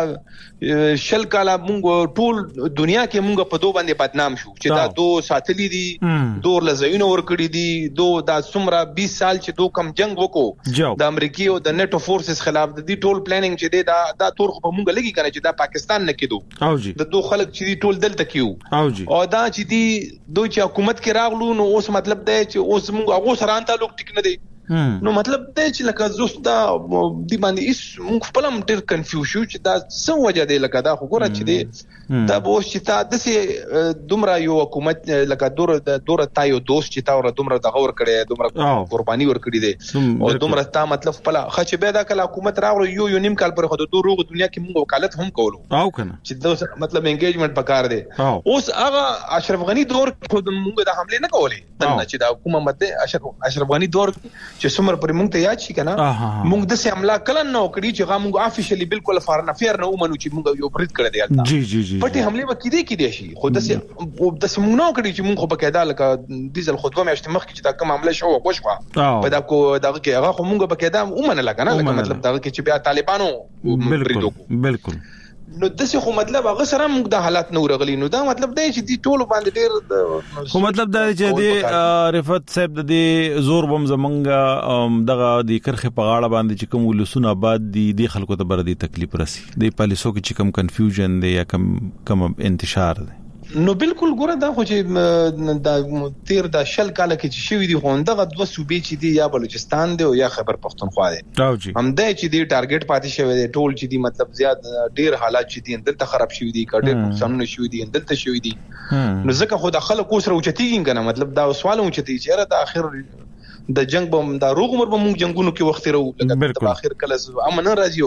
پورا شل کاله مونږ ټول دنیا کې مونږ په دوه باندې بدنام شو چې دا دو ساتلی دي دور لزینو ور کړی دي دو دا سمرا 20 سال چې دو کم جنگ وکړو د امریکای او د نیټو فورسز خلاف د دې ټول پلانینګ چې دی دا تور په مونږ لګي کنه چې دا پاکستان نه کېدو د دوه خلک چې ټول دلته کیو او دا چې دی دوی چې حکومت کې راغلو نو اوس مطلب دی چې اوس مونږ هغه سره ان تعلق ټیک نه دی نو مطلب دا چې لکه زوستا دی باندې اس موږ خپل هم ډېر کنفیوز شو چې دا څه وجه دی لکه دا خو ګوره چې دی دا به چې تا دسه دومره یو حکومت لکه دوره تا یو دوست چې تا ور دومره دغه ور کړی دومره قرباني ور کړی دی او دومره تا مطلب خپل خچ به دا کله حکومت راغلو یو نیم کال پر خو د روغ دنیا کې موږ وکالت هم کولو او کنه چې دا مطلب انګیجمنت پکار دی اوس هغه اشرف غنی دور خو موږ د حمله نه کولې دنه چې دا حکومت دی اشرف غنی دور چې څومره پر موږ ته یاد شي کنه موږ د سه عمله کله نو کړی چې موږ افیشلی بالکل فارن افیر نه ومنو چې موږ یو برید کړی دی جی پټي حمله وکړي کېدې شي خو د سه موږ نو کړی چې موږ خو بقاعده لکه دیزل خطبه مې اشتمخ کې چې دا کوم عمله شو وښوا په دا کو دغه کې هغه خو موږ بقاعده ومنل کنه لکه مطلب دا کې چې بیا طالبانو بالکل نو دسه خو مطلب هغه سره موږ د حالات نو رغلی نو دا مطلب دی چې دی ټول باندې ډیر خو مطلب دا چې دی رفعت صاحب د دې زور بم زمنګ دغه د کرخه په غاړه باندې چې کوم ولسونه آباد دي خلکو ته بر دي تکلیف رسی د پالیسو کې چې کوم کنفیوژن دی یا کوم انتشار دی نو بالکل ګوره دا خو چې دا تیر د شل کاله کې چې شوی دی خوندغه دوه صوبې چې دی یا بلوچستان دی او یا خیبر پختونخوا دی هم دا چې دی ټارګټ پاتې شوی دی ټول چې دی مطلب زیات ډیر حالات چې دی دلته خراب شوی دی کډیر نقصانونه شوی دی دلته شوی دی نو ځکه خو د خلکو سره اوچتیږي کنه مطلب دا سوال اوچتي چې را د اخر د جنگ بم دا روغ عمر بم جنگونو کې وخت راو لکه په اخر کله امن راځي او کنه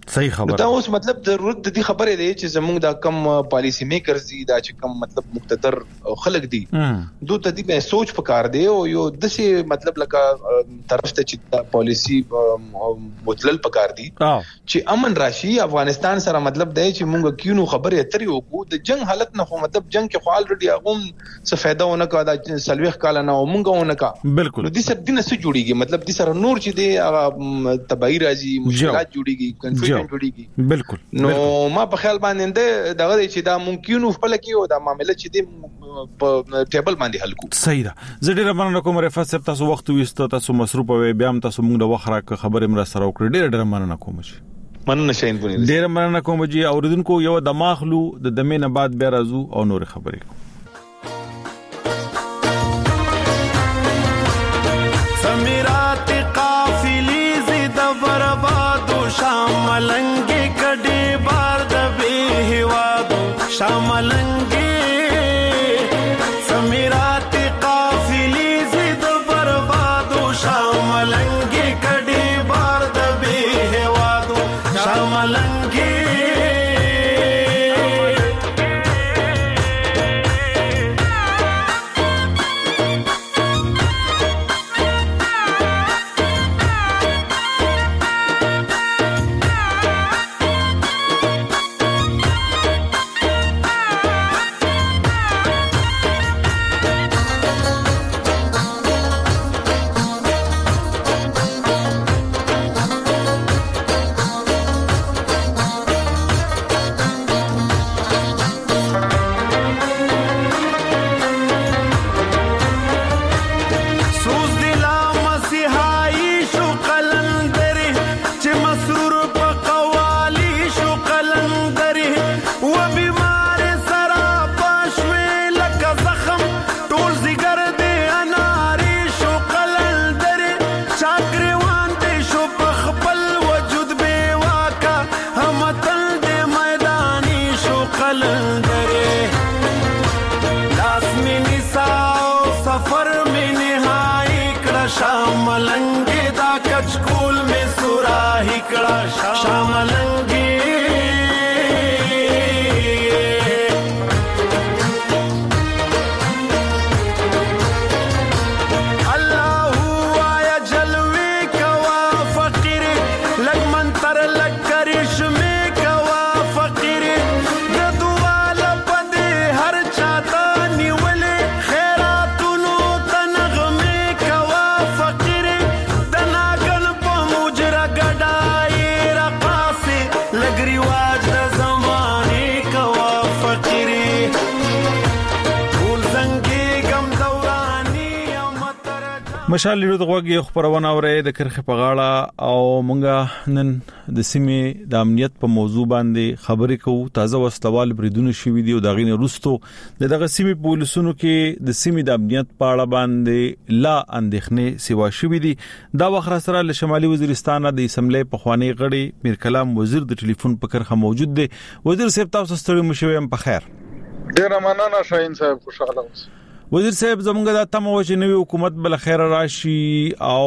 صحیح خبره. دا اوس مطلب ضرورت د دې خبره دی چې زموږ دا کم پالیسی میکرز دي دا چې کم مطلب مقتدر خلک دي دوی ته دې سوچ پکار دی او یو دسه مطلب لکه طرف ته چې پالیسی متلل پکار دي چې امن راشي افغانستان سره مطلب دی چې موږ کینو خبره اترې وکړو د جنگ حالت نه خو مطلب جنگ کې خو الریډي هغه څه فائدہ ونه کا دا سلويخ کال نه موږ ونه کا بالکل دې سره دینه څه جوړیږي مطلب دې سره نور چې دی تبعی راځي مشکلات جوړیږي کنفیوژن جوړیږي بالکل نو ما په خیال باندې دغه چې دا ممکن خپل کې او دا معاملې چې د په ټیبل باندې حل کو صحیح ده. زه ډیر مننه کوم رفعت صاحب تاسو وخت وېستو تاسو مصروف وي بیا هم تاسو موږ د وخت راک خبرې مر سره وکړه ډیر مننه کوم مننه شاین بونی ډیر مننه کوم چې اوریدونکو یو دماغلو د دمه نه بعد بیا راځو او نور خبرې کوو. سمیرات قافلی زید بربادو شاملنگی کډی بار د به هوادو شاملنگی سمیرات قافلی زید بربادو شاملنگی کډی بار د به هوادو شاملنگی مشال لیدو دغه خبرونه اورې د کرخه په غاړه او مونږه نن د سیمې د امنیت په موضوع باندې خبرې کوو. تازه وسلوال بریدونه شوې دي او دغه نه روستو دغه سیمې پولیسونو کې د سیمې د امنیت په اړه باندې لا اندېښنې سیوا شوې دي. دا وخت سره له شمالي وزیرستان د اسمبلی په خوانی غړي میر کلام وزیر د ټلیفون په کرخه موجود دي. وزیر صاحب تاسو ستړي مشوي هم په خیر. ډیر مننه شاهین صاحب خوشاله اوسئ. وزیر صاحب زمونږ د تمو چې نوې حکومت بل خیر راشي او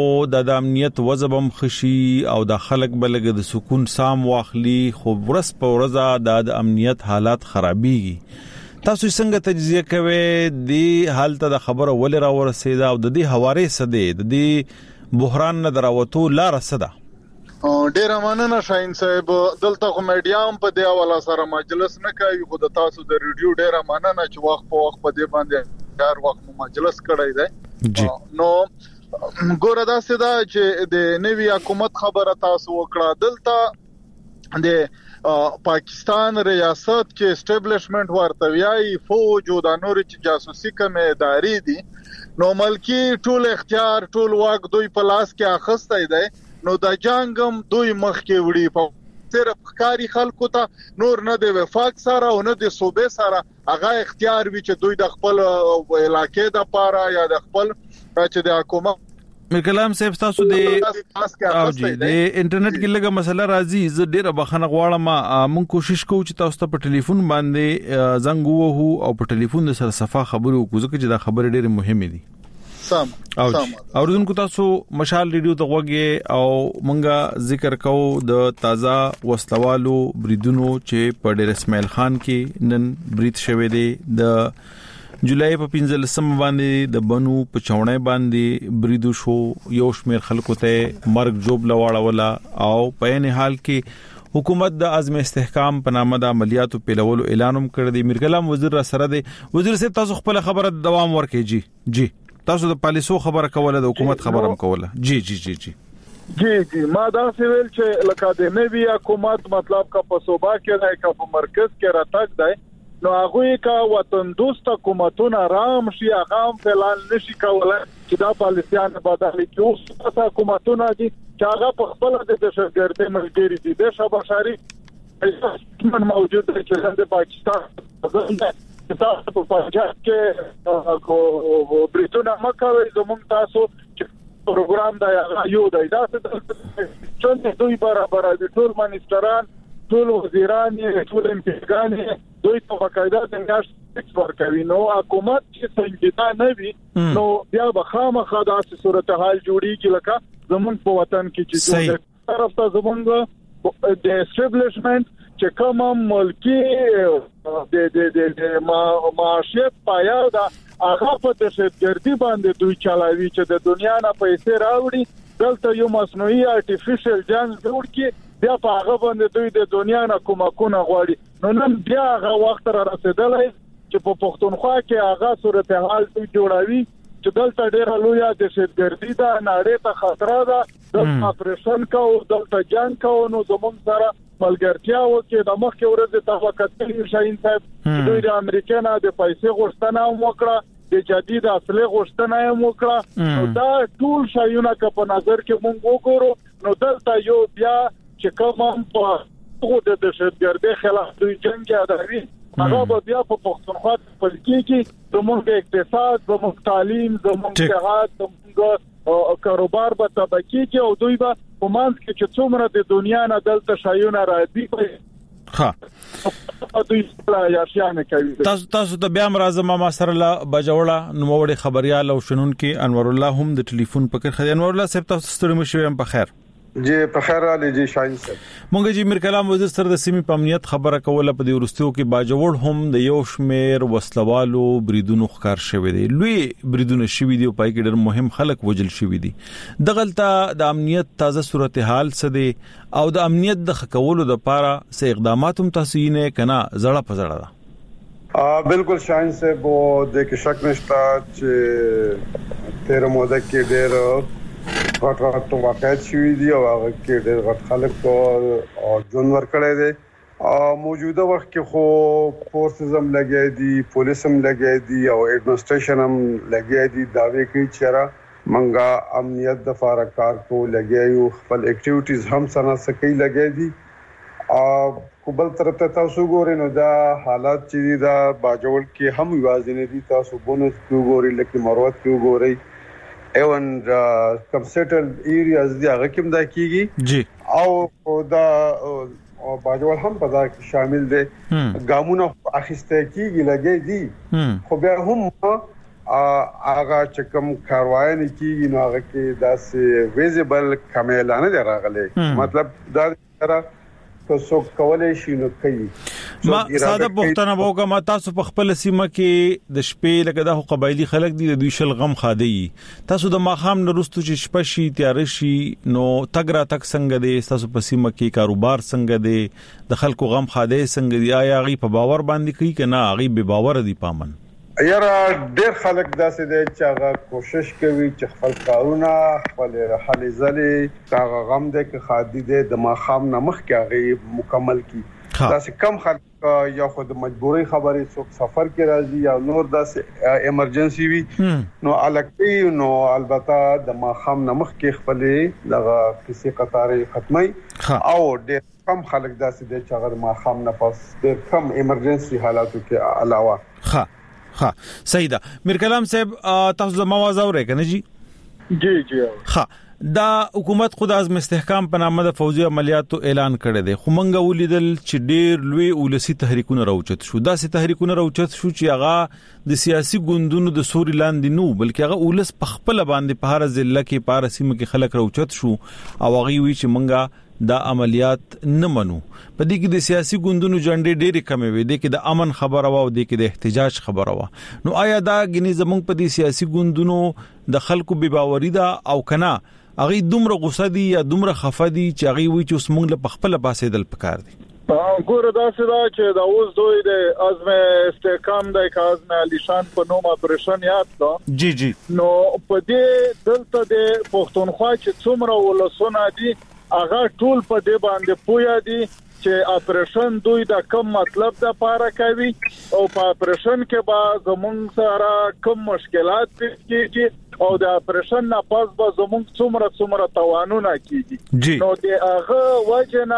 د امنیت وضعم خشي او د خلک بلګ د سکون سام واخلي خو ورس په ورځ د امنیت حالات خرابيږي. تاسو څنګه تجزیه کوئ د حالت د خبره ول را ورسېده او د دې حواله سده د بحران نه دراوته لار سده؟ ډیر مننه شاهین صاحب. دلته خو میډیام په دی حواله سره مجلس نه کوي خو د تاسو د ریډیو ډیر مننه چې وخت په وخت په دی باندې هر وخت مجلس کړی دی. نو ګوره دا څه دا چې د نوی حکومت خبره تاسو وکړه. دلته د پاکستان ریاست کې اسټابلیشمنت ورته ویاي فوج او د نور چې جاسوسي کومه ادارې دي نو ملکی ټول اختیار ټول واک دوی په لاس کې اخستای دی. نو د جنگم دوی مخ کې وړي په صرف ښکاری خلکو ته نور نه دی وفاق سره او نه دی صوبې سره هغه اختیار وی چې دوی د خپل علاقې د پاره یا د خپل چې د حکومت میر کلام صاحب تاسو د انټرنیټ کې لګه مسله راځي. زه ډیره بخښنه غواړم. مونږ کوشش کوو چې تاسو ته په ټلیفون باندې زنګ ووهو او په ټلیفون سره صفه خبرو وکړو ځکه چې دا خبره ډیره مهمه دي. اوردونکو تاسو مشال ریډیو ته وګورئ او مونږه ذکر کوو د تازه وسلوالو بریدونو چې په ډیر اسماعیل خان کې نن برید شوه دی د جولای په 15 باندې د بنو په چاونای باندې بریدو شو یو شمیر خلکو ته مرګ جوب لواړولا او په نه حال کې حکومت د عزم استحکام په نامه د عملیاتو پیلولو اعلانوم کړی دی. میرکلام وزیر را سره دی. وزیر صاحب تاسو خپل خبره دوام ورکړئ. جی تاسو د پالیسو خبره کوله د حکومت خبره هم کوله. جی ما دا سویل چې لکه د نوی حکومت مطلب کا په صوبا کې راي کا په مرکز کې راتګ دی نو هغه کا وطن دوست حکومتونه رام شي هغه فلان نشي کولای چې دا پالیسيان بدل کړي او څه حکومتونه دي چې هغه په خپل د دهشتګردۍ ملګری دي د شبشاري من موجود دی چې د پاکستان تاسو په پنجاب کې کو بریټونه مکوي زموږ تاسو پروګرام دا یو دی دا څنګه دوی برابر دي ټول منیستران ټول وزیران ټول امپیګان دوی په باقاعده څنګه ایکسپورت کوي نو حکومت چې څنګه نه وي نو بیا به خامخا داسې صورتحال جوړیږي لکه زمون په وطن کې چې طرف ته زمونږ د اسټابلیشمنت چې کوم ملکی د معاشیت پایا دا هغه په دهشتګردي باندې دوی چلاوي چې د دنیا نه پیسې راوړي دلته یو مصنوعي آرټیفیشل جنگ جوړ کړي بیا په هغه باندې دوی د دنیا نه کومکونه غواړي نو نن بیا هغه وخت را رسیدلی چې په پښتونخوا کې هغه صورتحال دوی جوړوي چې دلته ډېر لوی دهشتګردي دا نړۍ ته خطر ده د اپریشن کو دلته جنگ کو نو زموږ سره ملګرتیا وکړي د مخکې ورځ ته وکړي شاهین صاحب دوی د امریکا نه د پیسې غوښتنه وکړه د جدید اصلي غوښتنه وکړه نو دا ټول شایونه که په نظر کې مونږ وګورو نو دلته یو بیا چې کوم په د دهشتګردۍ خلاف دوی جنگ کوي هغه بیا په پښتونخوا کې زموږ اقتصاد زموږ تعلیم زموږ صحت زموږ کاروبار په طبقه کې او دوی به په منځ کې چې څومره د دنیا نه دلته شایونه راځي دوی یاشیانه کوي تاسو ته بیا مرزم ما سره لا بجوړه نو وړي خبريال او شنون کې انور الله هم د ټلیفون پکې خدای انور الله صاحب تاسو ستړي مشوي هم په خیر جی په خیر علي جی شاهین صاحب مونږ جی میرکلام وزیر سره د سیمې په امنیت خبره کوله په دې ورستیو کې باجوړ هم د یو شمیر وسلوالو بریدونو ښکار شوی دی لوی بریدونه شوی دی او پای کې ډېر مهم خلک وجل شوی دي دغلطه د امنیت تازه صورتحال څه دی او د امنیت د خکولو لپاره څه اقدامات هم تاسو یې کنا زړه په زړه ده بالکل شاهین صاحب د کې شک نشته چې 13 موده کې ډېر غټ واقعیت شوی دی او هغه کې ډېر غټ خلک او جنور کړي دي او موجوده وخت کې خو فورسز هم لګي دي پولیس هم لګي دي او ایڈمنسټریشن هم لګي دي داوی کوي چې منګه امنیت د فارکار کو لګي او خپل اکټیویټیز هم سره سکی لګي دي او بل طرف ته تاسو ګورئ نو دا حالات چې دا باجوړ کې هم یوازې دي تاسو بونس کې ګورئ لکه مروت کې ګورئ ایون کم سیټل ایریاز دی هغه کوم دا کیږي جی او دا باجوړ هم په دا کې شامل دي ګامونه اخیسته کیږي لګي دي خو بیا هم هغه چې کوم کاروای نه کیږي نو هغه کې داسې ویزیبل کمیلانه دی راغلي مطلب دا که څوک کولای شي نو کوي ما ساده پښتنه وګم تاسو په خپل سیمه کې د شپې لکه د قبایلی خلک دي د دوی شل غم خادي تاسو د ماخام نرستو چې شپه شي تیار شي نو تګرا تک څنګه دي تاسو په سیمه کې کاروبار څنګه دي د خلکو غم خادي څنګه دي آیا غي په باور باندې کوي کنه غي به باور دي پامن یاره ډېر خلک داسې دي چې هغه کوشش کوي چې خپل کارونه خپل رحل ځلي هغه غم دې کې خادي دې د ماخام نمخ کې هغه مکمل کی داسې کم خلک یا خود مجبوري خبرې څوک سفر کې راځي یا نور داسې ایمرجنسي وي نو الکتی نو البته د ماخام نمخ کې خپل دغه کیسې قطارې ختمي او ډېر کم خلک داسې دي چې هغه ماخام نه پاس ډېر کم ایمرجنسي حالاتو کې علاوه صحیح ده میرکلام صاحب تاسو زما आवाज اورئ کنه جی جی ها دا حکومت خود اعظم استحکام په نامه د فوزي عملیاتو اعلان کړی دی خو منګه ولیدل چې ډېر لوی ولسی تحریکونه راوچت شو دا سي تحریکونه راوچت شو چې هغه د سیاسي ګوندونو د سوري لاندې نو بلکې هغه ولس په خپل باندې په هر ضلع کې په هر سیمه کې خلک راوچت شو او هغه وی چې منګه دا عملیات نه منو په دې کې د سیاسي ګوندونو جنډې ډېرې کمې وې د کې د امن خبره وا او د کې د احتجاج خبره وا نو آیا دا غني زمونږ په دې سیاسي ګوندونو د خلکو بے باوري دا او کنه هغه دومره غوسه دي یا دومره خفه دي چې هغه وی چې اوس موږ له خپل پاسې دل پکار دي ګوره دا څه دا چې دا اوس دوی د عزم استحکام د کازم علي شان په نوم اپریشن یاد دا جی نو په دې دلته د پښتونخوا چې څومره ولسونه دي هغه ټول په دې باندې پویا دي چې اپریشن دوی دا کم مطلب د پاره کوي او په اپریشن کې با زمونږ سره کم مشکلات کیږي او د اپریشن نه پاس به زمونږ څومره توانونه کیږي نو د هغه وجنه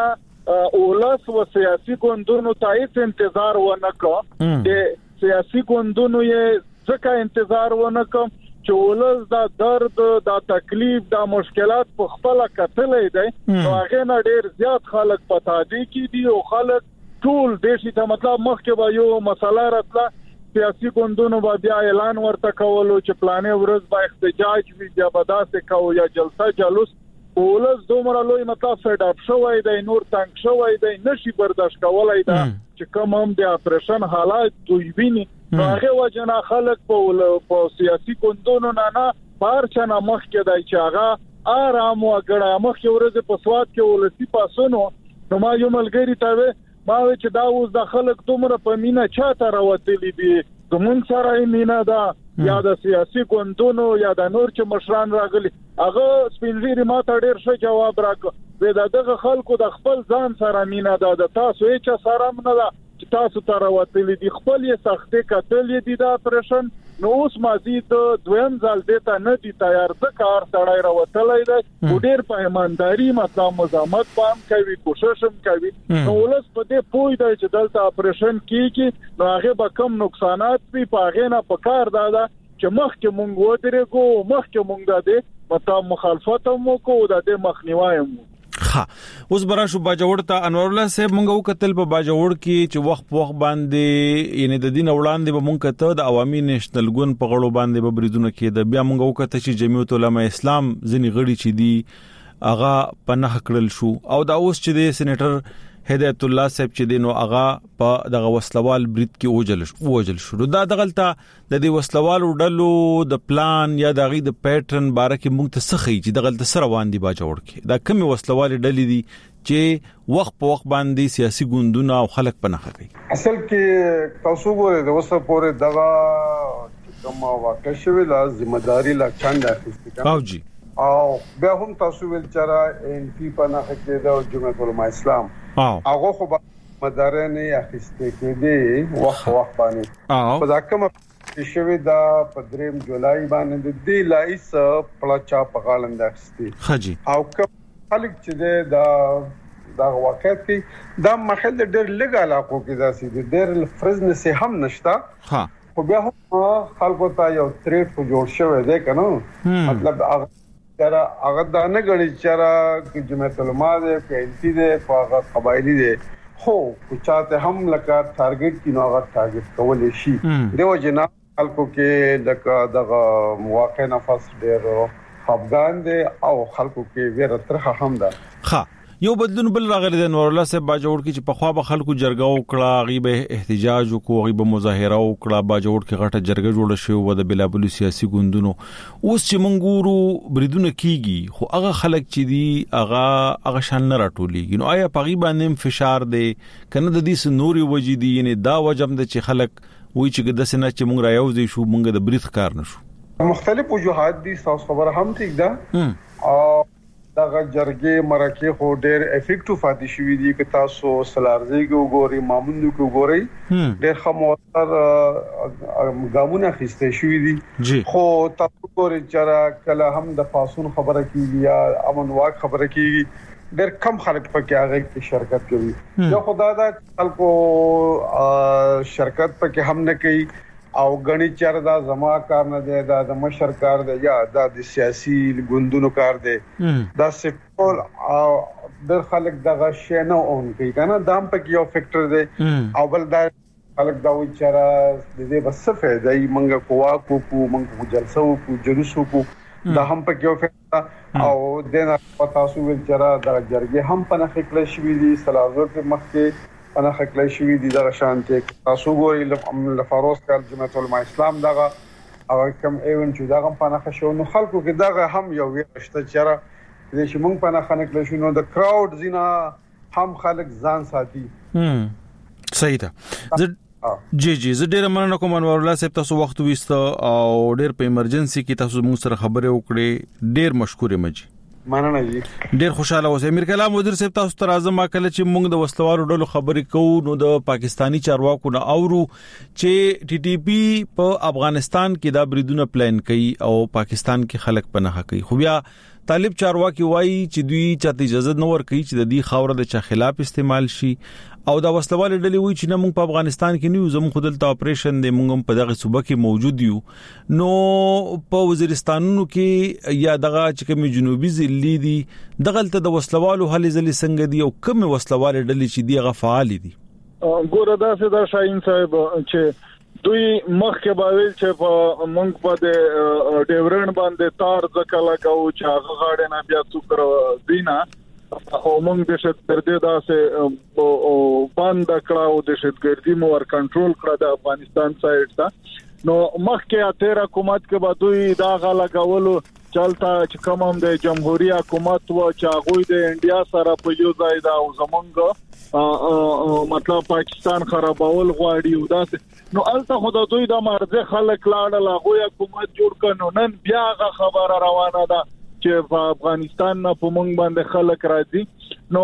اولس و سیاسي ګوندونو ته هیڅ انتظار ونکړ د سیاسي ګوندونو یې ځکه انتظار ونکړ چې ولز دا درد دا تکلیف دا مشکلات په خپل کتلې دي نو هغه نه ډیر زیات خلک پتا دي کې دي او خلک ټول د شي ته مطلب مخکې به یو مسله راتله سیاسي ګوندونو به بیا اعلان ورته کولو چې پلانې ورځ به احتجاج وي یا بداسه کو یا جلسه جلوس ولز دومره لوی مطلب فډ اپ شوی دی نور تنگ شوی دی نشي برداشت کولای دا چې کوم هم د اپریشن حالات دوی ویني هغه وجنه خلک په سیاسي ګوندونو نه پارچنه مخ کې دی چې هغه آرام وګړه مخ کې ورځ په سواد کې ولسی پاسونو نو ما یو ملګری ته ما چې دا اوس د خلک دومره په مینا چاته راوتلی دي زمونږ سره مینا دا یا د سیاسي ګوندونو یا د نور چې مشران راغلي هغه سپینځيري ماته ډیر ښه جواب راکړ زه دغه خلکو د خپل ځان سره مینا دا د تاسو هیڅ سره نه ده چې تاسو ته راوتلی دي خپل یې سختې کتلې دي د اپریشن نو اوس مازید دویم ځل دته نه دي تیار د کار سړی راوتلی دی ډیر په ایمانداري مطلب مزاحمت پام کوي کوشش هم کوي نو ولس په دې پوي دی چې دلته اپریشن کیږي نو هغه به کم نقصانات وي په هغه نه پکار دا چې مخکې مونږ ودرېګو مخکې مونږ د مطلب مخالفت مو کو د دې مخنیوي مو ها اوس براشو باجوړ ته انور الله صاحب مونږ وکتل په باجوړ کې چې وخت باندې یعنی د دین وړاندې به مونږ ته د عوامي نېشنل ګوند په غړو باندې به بریدونه کېده بیا مونږ وکړه چې جمعیت العلماء اسلام ځنی غړي چې دی اغا پناه کړل شو او دا اوس چې د سېنیټر هدایت الله صاحب چې دینو اغا په دغه وسلوال برید کې وجل شو دا دغلطه د دې وسلوال ډلو د پلان یا د غي د پیټرن باره کې مونږ ته سخی چې دغلطه سره وان دي باجوړ کې دا کوم وسلوال ډلې دي چې وخت په وخت باندې سیاسي ګوندونه او خلک پناه کوي اصل کې تاسو ګورئ د وسه پورې دغه کوم واقع شوی لا ځمېداري لا چاندا اخیستل او جی او بیا هم تاسو ویل چې ان پی پناه کېده او جمعیت العلماء اسلام هغه خو مدارنه اخیسته کېدی وخت باندې په ځکه چې شوی دا په 3 جولای باندې د لایس پلاچا په غالند اخیستي خجی او خلک چې دا واقعیت کې دا محل ډېر لږ علاقو کې داسې ډېر فرزنس هم نشتا ها خو بیا هم خلکو ته یو تریټ جوړ شوی دی کنه مطلب چرا هغه دا نه غړي چې جمعیت العلماء دې پینتی دې په هغه قبایلی دې خو چاته هم لکه ټارګټ کینو هغه ټارګټ کول شي دیو جنا خلکو کې لکه دغه مواقع نفس ډېر افغان دې او خلکو کې ویره ترخه هم ده ها یو بدلون بل راغلی د نور الله صاحب باجوړ کې چې په خوا به خلکو جرګه وکړه غیبه احتجاج وکړو غیبه مظاهره وکړه باجوړ کې غټه جرګه جوړه شو و د بلابل سیاسي ګوندونو اوس چې منګورو بریدونه کیږي خو هغه خلک چې دی هغه شان نه راټولېږي نو آیا پغی باندې فشار دی کنه د دې نوري وجې دی یعنی دا وجم د چې خلک وای چې د سینه چې مونږ رايوځي شو مونږ د برید کار نشو مختلف وجوهات دي تاسو خبره هم ٹھیک ده او دغه جرګې مرکه خو ډېر افیکټیو فادي شوې دي چې تاسو سلارزي کې وګوري ماموندو کې وګوري ډېر خموتر ګامونه خسته شوې دي خو تاسو ګوري چې کله هم د پاسون خبره کیږي یا امن واک خبره کیږي ډېر کم خلک پکې هغه کې شرکت کوي یو خدای دا خلکو شرکت پکې هم نه کوي او غني چر دا زما کار نه دی دا د مشر کار دی یا دا د سیاسي ګوندونو کار دی دا سټول او د خلک دغه شی نه اون کوي کنه دا هم پکې یو فیکټر دی او بل دا خلک دا وی چر د دې بس فائدہ ای منګه کوه کو منګه جلسه کو جلوس کو دا هم پکې یو فائدہ او دنه پتا سو ول چر دا جرګه هم په نخ کله شوی دي سلازور په مخ کې انا خلای شوی دي دا شانته تاسو ګوري لفاروس کال جمعیت علماء اسلام دغه او کوم ایونت چې دغه په نخ شو نو خلکو کې دغه هم یو وشته چیرې چې موږ په نخ نه کله شو نو د کراود زینا هم خلک ځان ساتي صحیح ده جی زه ډیر مننه کوم انور الله صاحب تاسو وخت وست او ډیر په ایمرجنسي کې تاسو موږ سره خبرې وکړې ډیر مشکور یم جی مننه جی ډیر خوشاله اوسئ امیر کلام وزیر صاحب تاسو ته راځم کله چې موږ د وسلوارو ډلو خبرې کوو نو د پاکستانی چارواکو نه اورو چې ټي ټي پی په افغانستان کې دا بریدونه پلان کوي او پاکستان کې خلک پناه کوي خو بیا طالب چارواکي وایي چې دوی چاته اجازه نه ورکوي چې د دې خاور د چا خلاف استعمال شي او دا وسلوال ډلې وایي چې نه موږ په افغانستان کې نه یو زموږ خودلته اپریشن دی موږ په دغه صوبه کې موجود یو نو په وزیرستانونو کې یا دغه چې کوم جنوبي ځلې دي دغه د وسلوالو هلي ځلې څنګه دي او کوم وسلوال ډلې چې دی هغه فعال دي ګوره دا څه دا شاهین صاحب چې دوی مخکې باویل چې په مونږ په د ډیورن باندې تار ځکه لګاو چې هغه غاړه نه بیا څوک دینا او مونږ د شتګردي داسې بند کړاو د شتګردي مو ور کنټرول کړه د افغانستان سایډ ته نو مخکې اتیر حکومت کې به دوی دا غا لګاولو چلتا چې کوم هم د جمهوریت حکومت و چې هغه د انډیا سره په یو ځای دا او زمونږ مطلب پاکستان خرابول غواړي او داسې نو الته خدای دوی د مرزه خلک لاړل هغه حکومت جوړ کړي نن بیا غا خبره روانه ده چې په افغانستان نه په مونږ باندې خلک راځي نو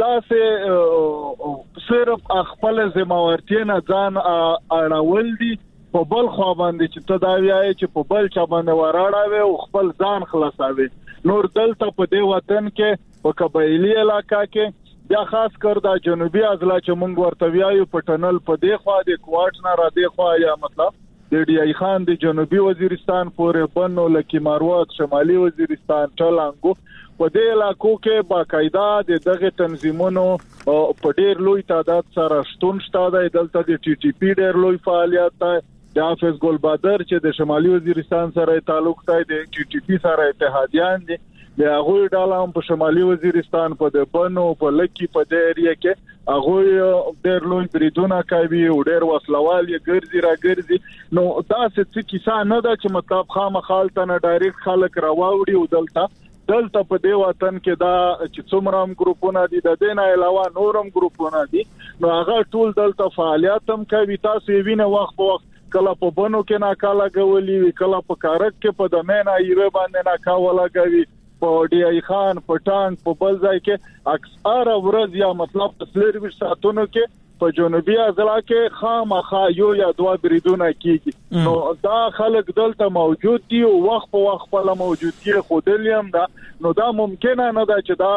داسې صرف خپل ذمہوارتیا نه ځان اړول دي په بل خو باندې چې تداوی چې په بل چا باندې وراړاوي او خپل ځان خلاصاوي نور دلته په دې وطن کې په قبایلی علاقہ کې بیا خاص کر دا جنوبي اضلاع چې مونږ ورته ویایو په ټنل په دی خوا د کوارټ نه را دی خوا یا مطلب د ډی ای خان د جنوبي وزیرستان پورې بنو لکی ماروت شمالي وزیرستان ټلانګو په دې علاقو کې باقاعده د دغه تنظیمونو په ډیر لوی تعداد سره شتون شته د دلته د ټي ټي پی ډیر لوی فعالیت دی د حافظ ګل بادر چې د شمالي وزیرستان سره تعلق دی د ټي ټي پی سره اتحادیان دي د هغه ډالم په شمالي وزیرستان په د بنو په لکی په دې اریه کې هغه ډېر لوی بریدونه کوي او ډېر وسلوال یې ګرځي نو دا څه کیسه نه ده چې مطلب خامخالته نه ډایرکټ خلک راوړي او دلته په دې وطن کې دا چې څومره ګروپونه دي د دې نه علاوه نورم ګروپونه دي نو هغه ټول دلته فعالیت هم کوي تاسو یې وینئ وخت په وخت کله په بنو کې ناکاله غولي کله په کارک کې په دمنه ایوه باندې ناکاله غوي په ډی ای خان په ټانک په بل ځای کې اکثر ورځ یا مطلب تسلیر ساعتونو کې په جنوبي اضلاع کې خامخا یو یا دوه بریدونه کیږي نو دا خلک دلته موجود دي او وخت په وخت په موجودګي خودلیم دا نو دا ممکن نه ده چې دا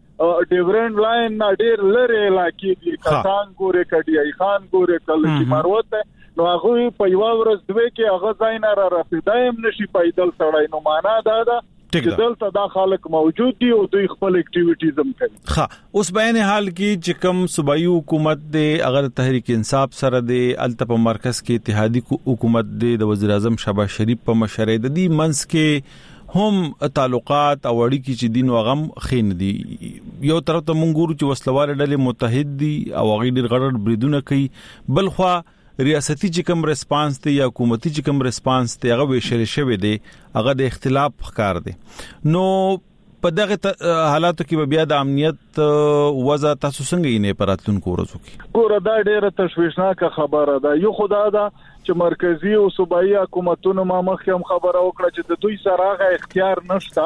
د ډیورن لاین نه ډیر لري علاقې دي کسان ګوره کډی ای خان ګوره کله چې مروت نو هغه په یو ورځ دوی کې هغه ځای نه را رسیدایم نشي پیدل سړی نو معنا دا ده چې دلته دا خلک موجود دي او دوی خپل اکټیویټیز هم کوي ښه اوس بیان حال کې چې کوم صوبایي حکومت دی اگر تحریک انصاف سره دی الته مرکز کې اتحادی حکومت دی د وزیر اعظم شهباز شریف په مشرۍ د دې منځ کې هم تعلقات او اړیکې چې دین وغم خین دي یو طرف ته مونږ ګورو چې وسلوال ډلې متحد دي او غیر غړړ بریدونه کوي بل خو ریاستي چې کوم ریسپانس دی یا حکومتي چې کوم ریسپانس دی هغه وشل شوی دی هغه د اختلاف ښکار دی نو په دغه حالاتو کې بیا د امنیت وضع تاسو څنګه یې نه پراتونکو ورځو کې ګوره دا ډیره تشویشناک خبره ده یو خدای دا چې مرکزی او صوبایي حکومتونو ما مخکې هم خبره وکړه چې د دوی سره هغه اختیار نشته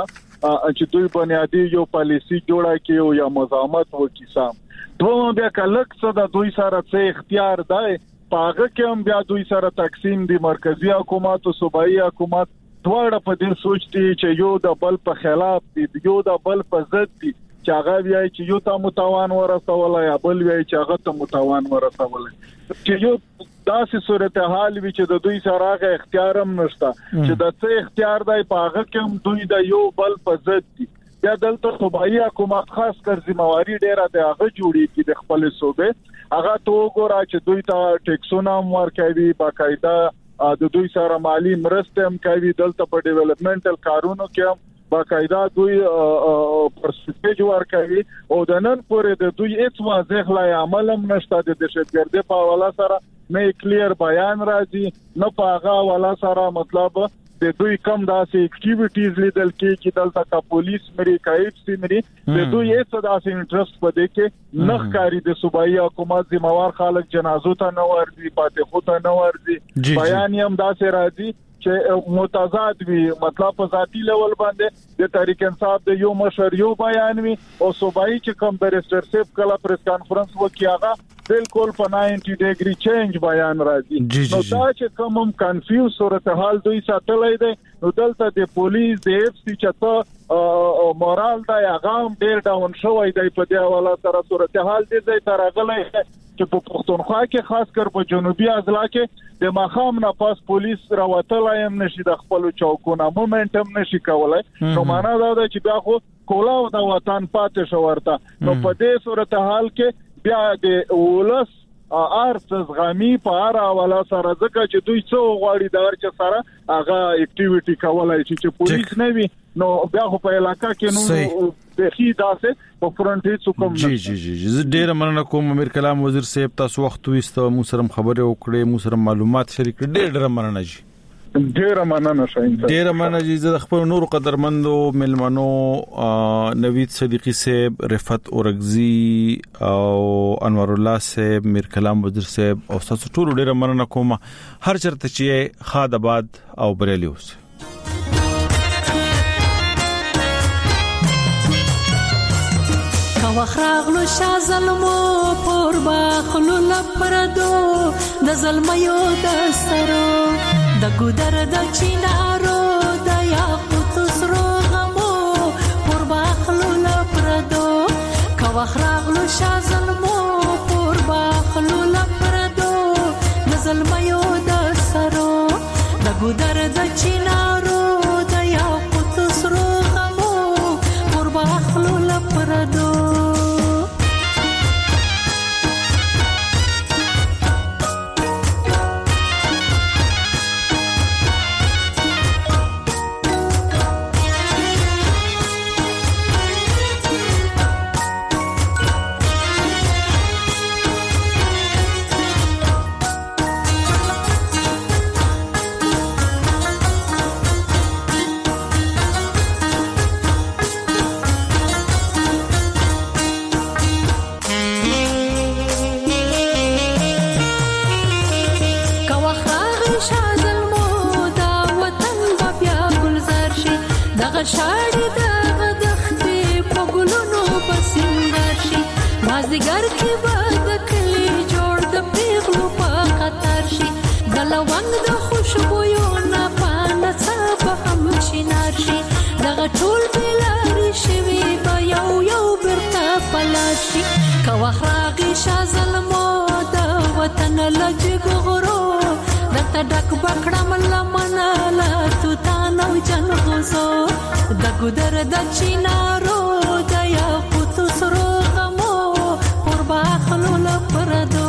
چې دوی بنیادی یو پالیسی جوړه کړي او یا مزاحمت وکړي دوه بیا کلک څه د دوی سره څه اختیار دی پاګه کې هم بیا دوی سره تقسیم دي مرکزی حکومت او صوبایي حکومت دواړه په دې سوچ دي چې یو د بل په خلاف دي یو د بل په ضد دي چې هغه وایي چې یو ته متوان ورسول یا بل وایي چې هغه ته متوان ورسول چې یو داسې صورتحال وي چې د دوی سره هغه اختیار هم نشته چې د څه اختیار دی په هغه کې هم دوی د یو بل په ضد دي یا دلته صوبایي حکومت خاص کر ذمہواری ډیره د هغه جوړي کې د خپل صوبې هغه تو ګورا چې دوی ته ټیکسونه ورکوي باقاعده د دوی سره مالی مرسته هم کوي دلته په ډیولپمنټل کارونو کې باقاعده دوی پرسنټیج ورکوي او د نن پورې د دوی هیڅ واضح لا عمل هم نشته د دهشتګردي په حواله سره نه کلیر بیان راځي نه په هغه حواله سره مطلب د دوی کم داسې اکټیویټیز لیدل کې دلته کا پولیس مری کایب سی مری د دوی هیڅ داسې انټرست پدې کې نه ښکاری د صوبایي حکومت ذمہوار خلک جنازو ته نه ورځي پاتې خو ته نه ورځي بیان هم داسې راځي چې متضاد وي مطلب په ذاتی لیول باندې د تحریک انصاف د یو مشر یو بیان وي او صوبایي چې کوم بیرستر سیف کله پریس کانفرنس وکیاغه بالکل په 90 ډیګري چینج بیان راځي نو دا چې کوم کنفیوز صورتحال دوی ساتلای دی نو دلته د پولیس د اف سی چته مورال دا هغه ډیر ډاون شوی دی په دی حواله سره صورتحال دی ترغلای چې په پښتونخوا کې خاص کر په جنوبي اضلاع کې د مخام نه پاس پولیس راوتلای هم نشي د خپل چوکونه مومنټم نشي کولای نو معنا دا ده چې بیا خو کولاو د وطن پاتې شو ورته نو په دې صورتحال کې بیا د ولس ارڅ زغمی په اړه حواله سره ځکه چې دوی څو غواړي د ارچ سره هغه اکټیویټي کولای چې پولیس نه وي نو بیا خو په علاقہ کې نو بخي داسه په فرنټ حکم جی ډیر مننه کوم امیر کلام وزیر صاحب تاسو وخت وستو مو سره خبره وکړې مو سره معلومات شریک ډیر مننه جی ډیر مننه شاین ډیر مننه جی زه خپل نور قدرمندو ملمنو نوید صدیقی صاحب رفعت اورغزی او انور الله صاحب میر کلام وزیر صاحب او تاسو ټول ډیر مننه کوم هر چرته چې خاد آباد او بریلی اوس وخراغلو شازلمو پور باخلو لپردو د ظلميو د سرو د ګودر د چینارو د یاقوت سرو غمو پور باخلو لپردو وخراغلو شازلمو پور باخلو لپردو د ظلميو د سرو د ګودر د چینارو د یاقوت سرو غمو پور باخلو لپردو شاړې د غدختې په ګلونو پسندر شي مازدیګر کې به د کلي جوړ د پیغلو په خطر شي د لونګ د خوشبویو نه پانه څه به هم شینار شي دغه ټول بلارې شوي به یو یو برته پلار شي که وخت راغی شاه ظلمو د وطن له جګ غرو درته ډک بکړم لمنه له توتان او جنغوزو د ګودر د چینارو د یاقوت سرو غمو پر باخلو لپردو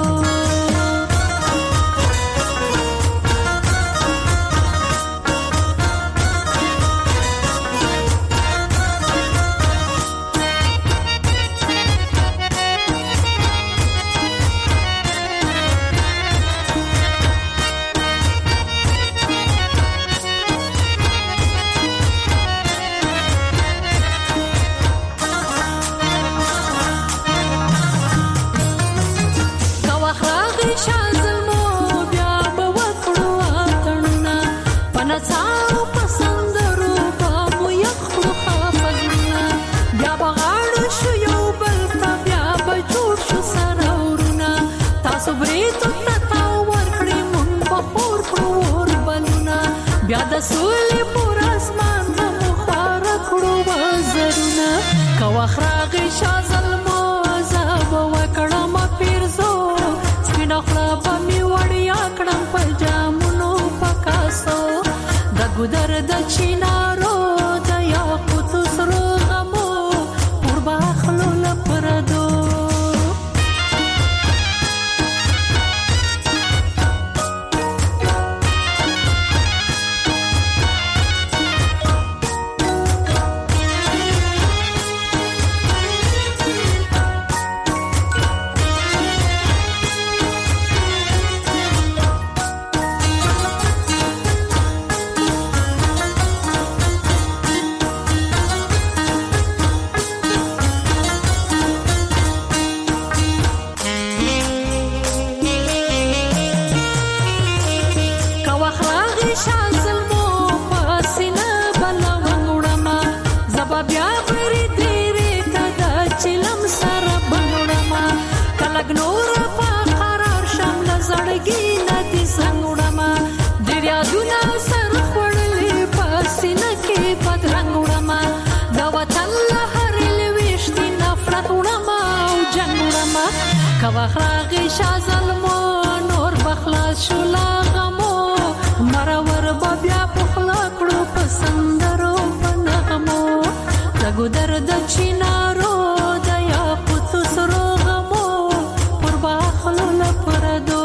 لګ نور په قرار شم لزړګي ندي څنګهړما دریادونه سر خړلې پسینه کې بدرنګ وړما دا وطن هر لويشتي نفرت وړما او جنگ وړما کوا خراغي شازلمو نور بخلاص شولا غمو مرور بیا پخلا کړو پسندرو پنغمو دغه درد چینارو د یاقوت سرو غمو پر باخلو لپردو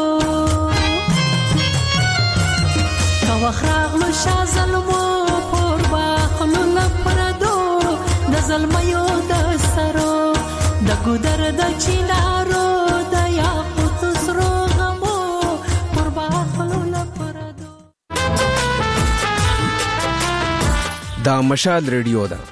کوا خراغلو شازلمو پر باخلو لپردو د زلمیو د سرو دغه درد چینارو د یاقوت سرو غمو پر باخلو لپردو دا مشال ریډیو ده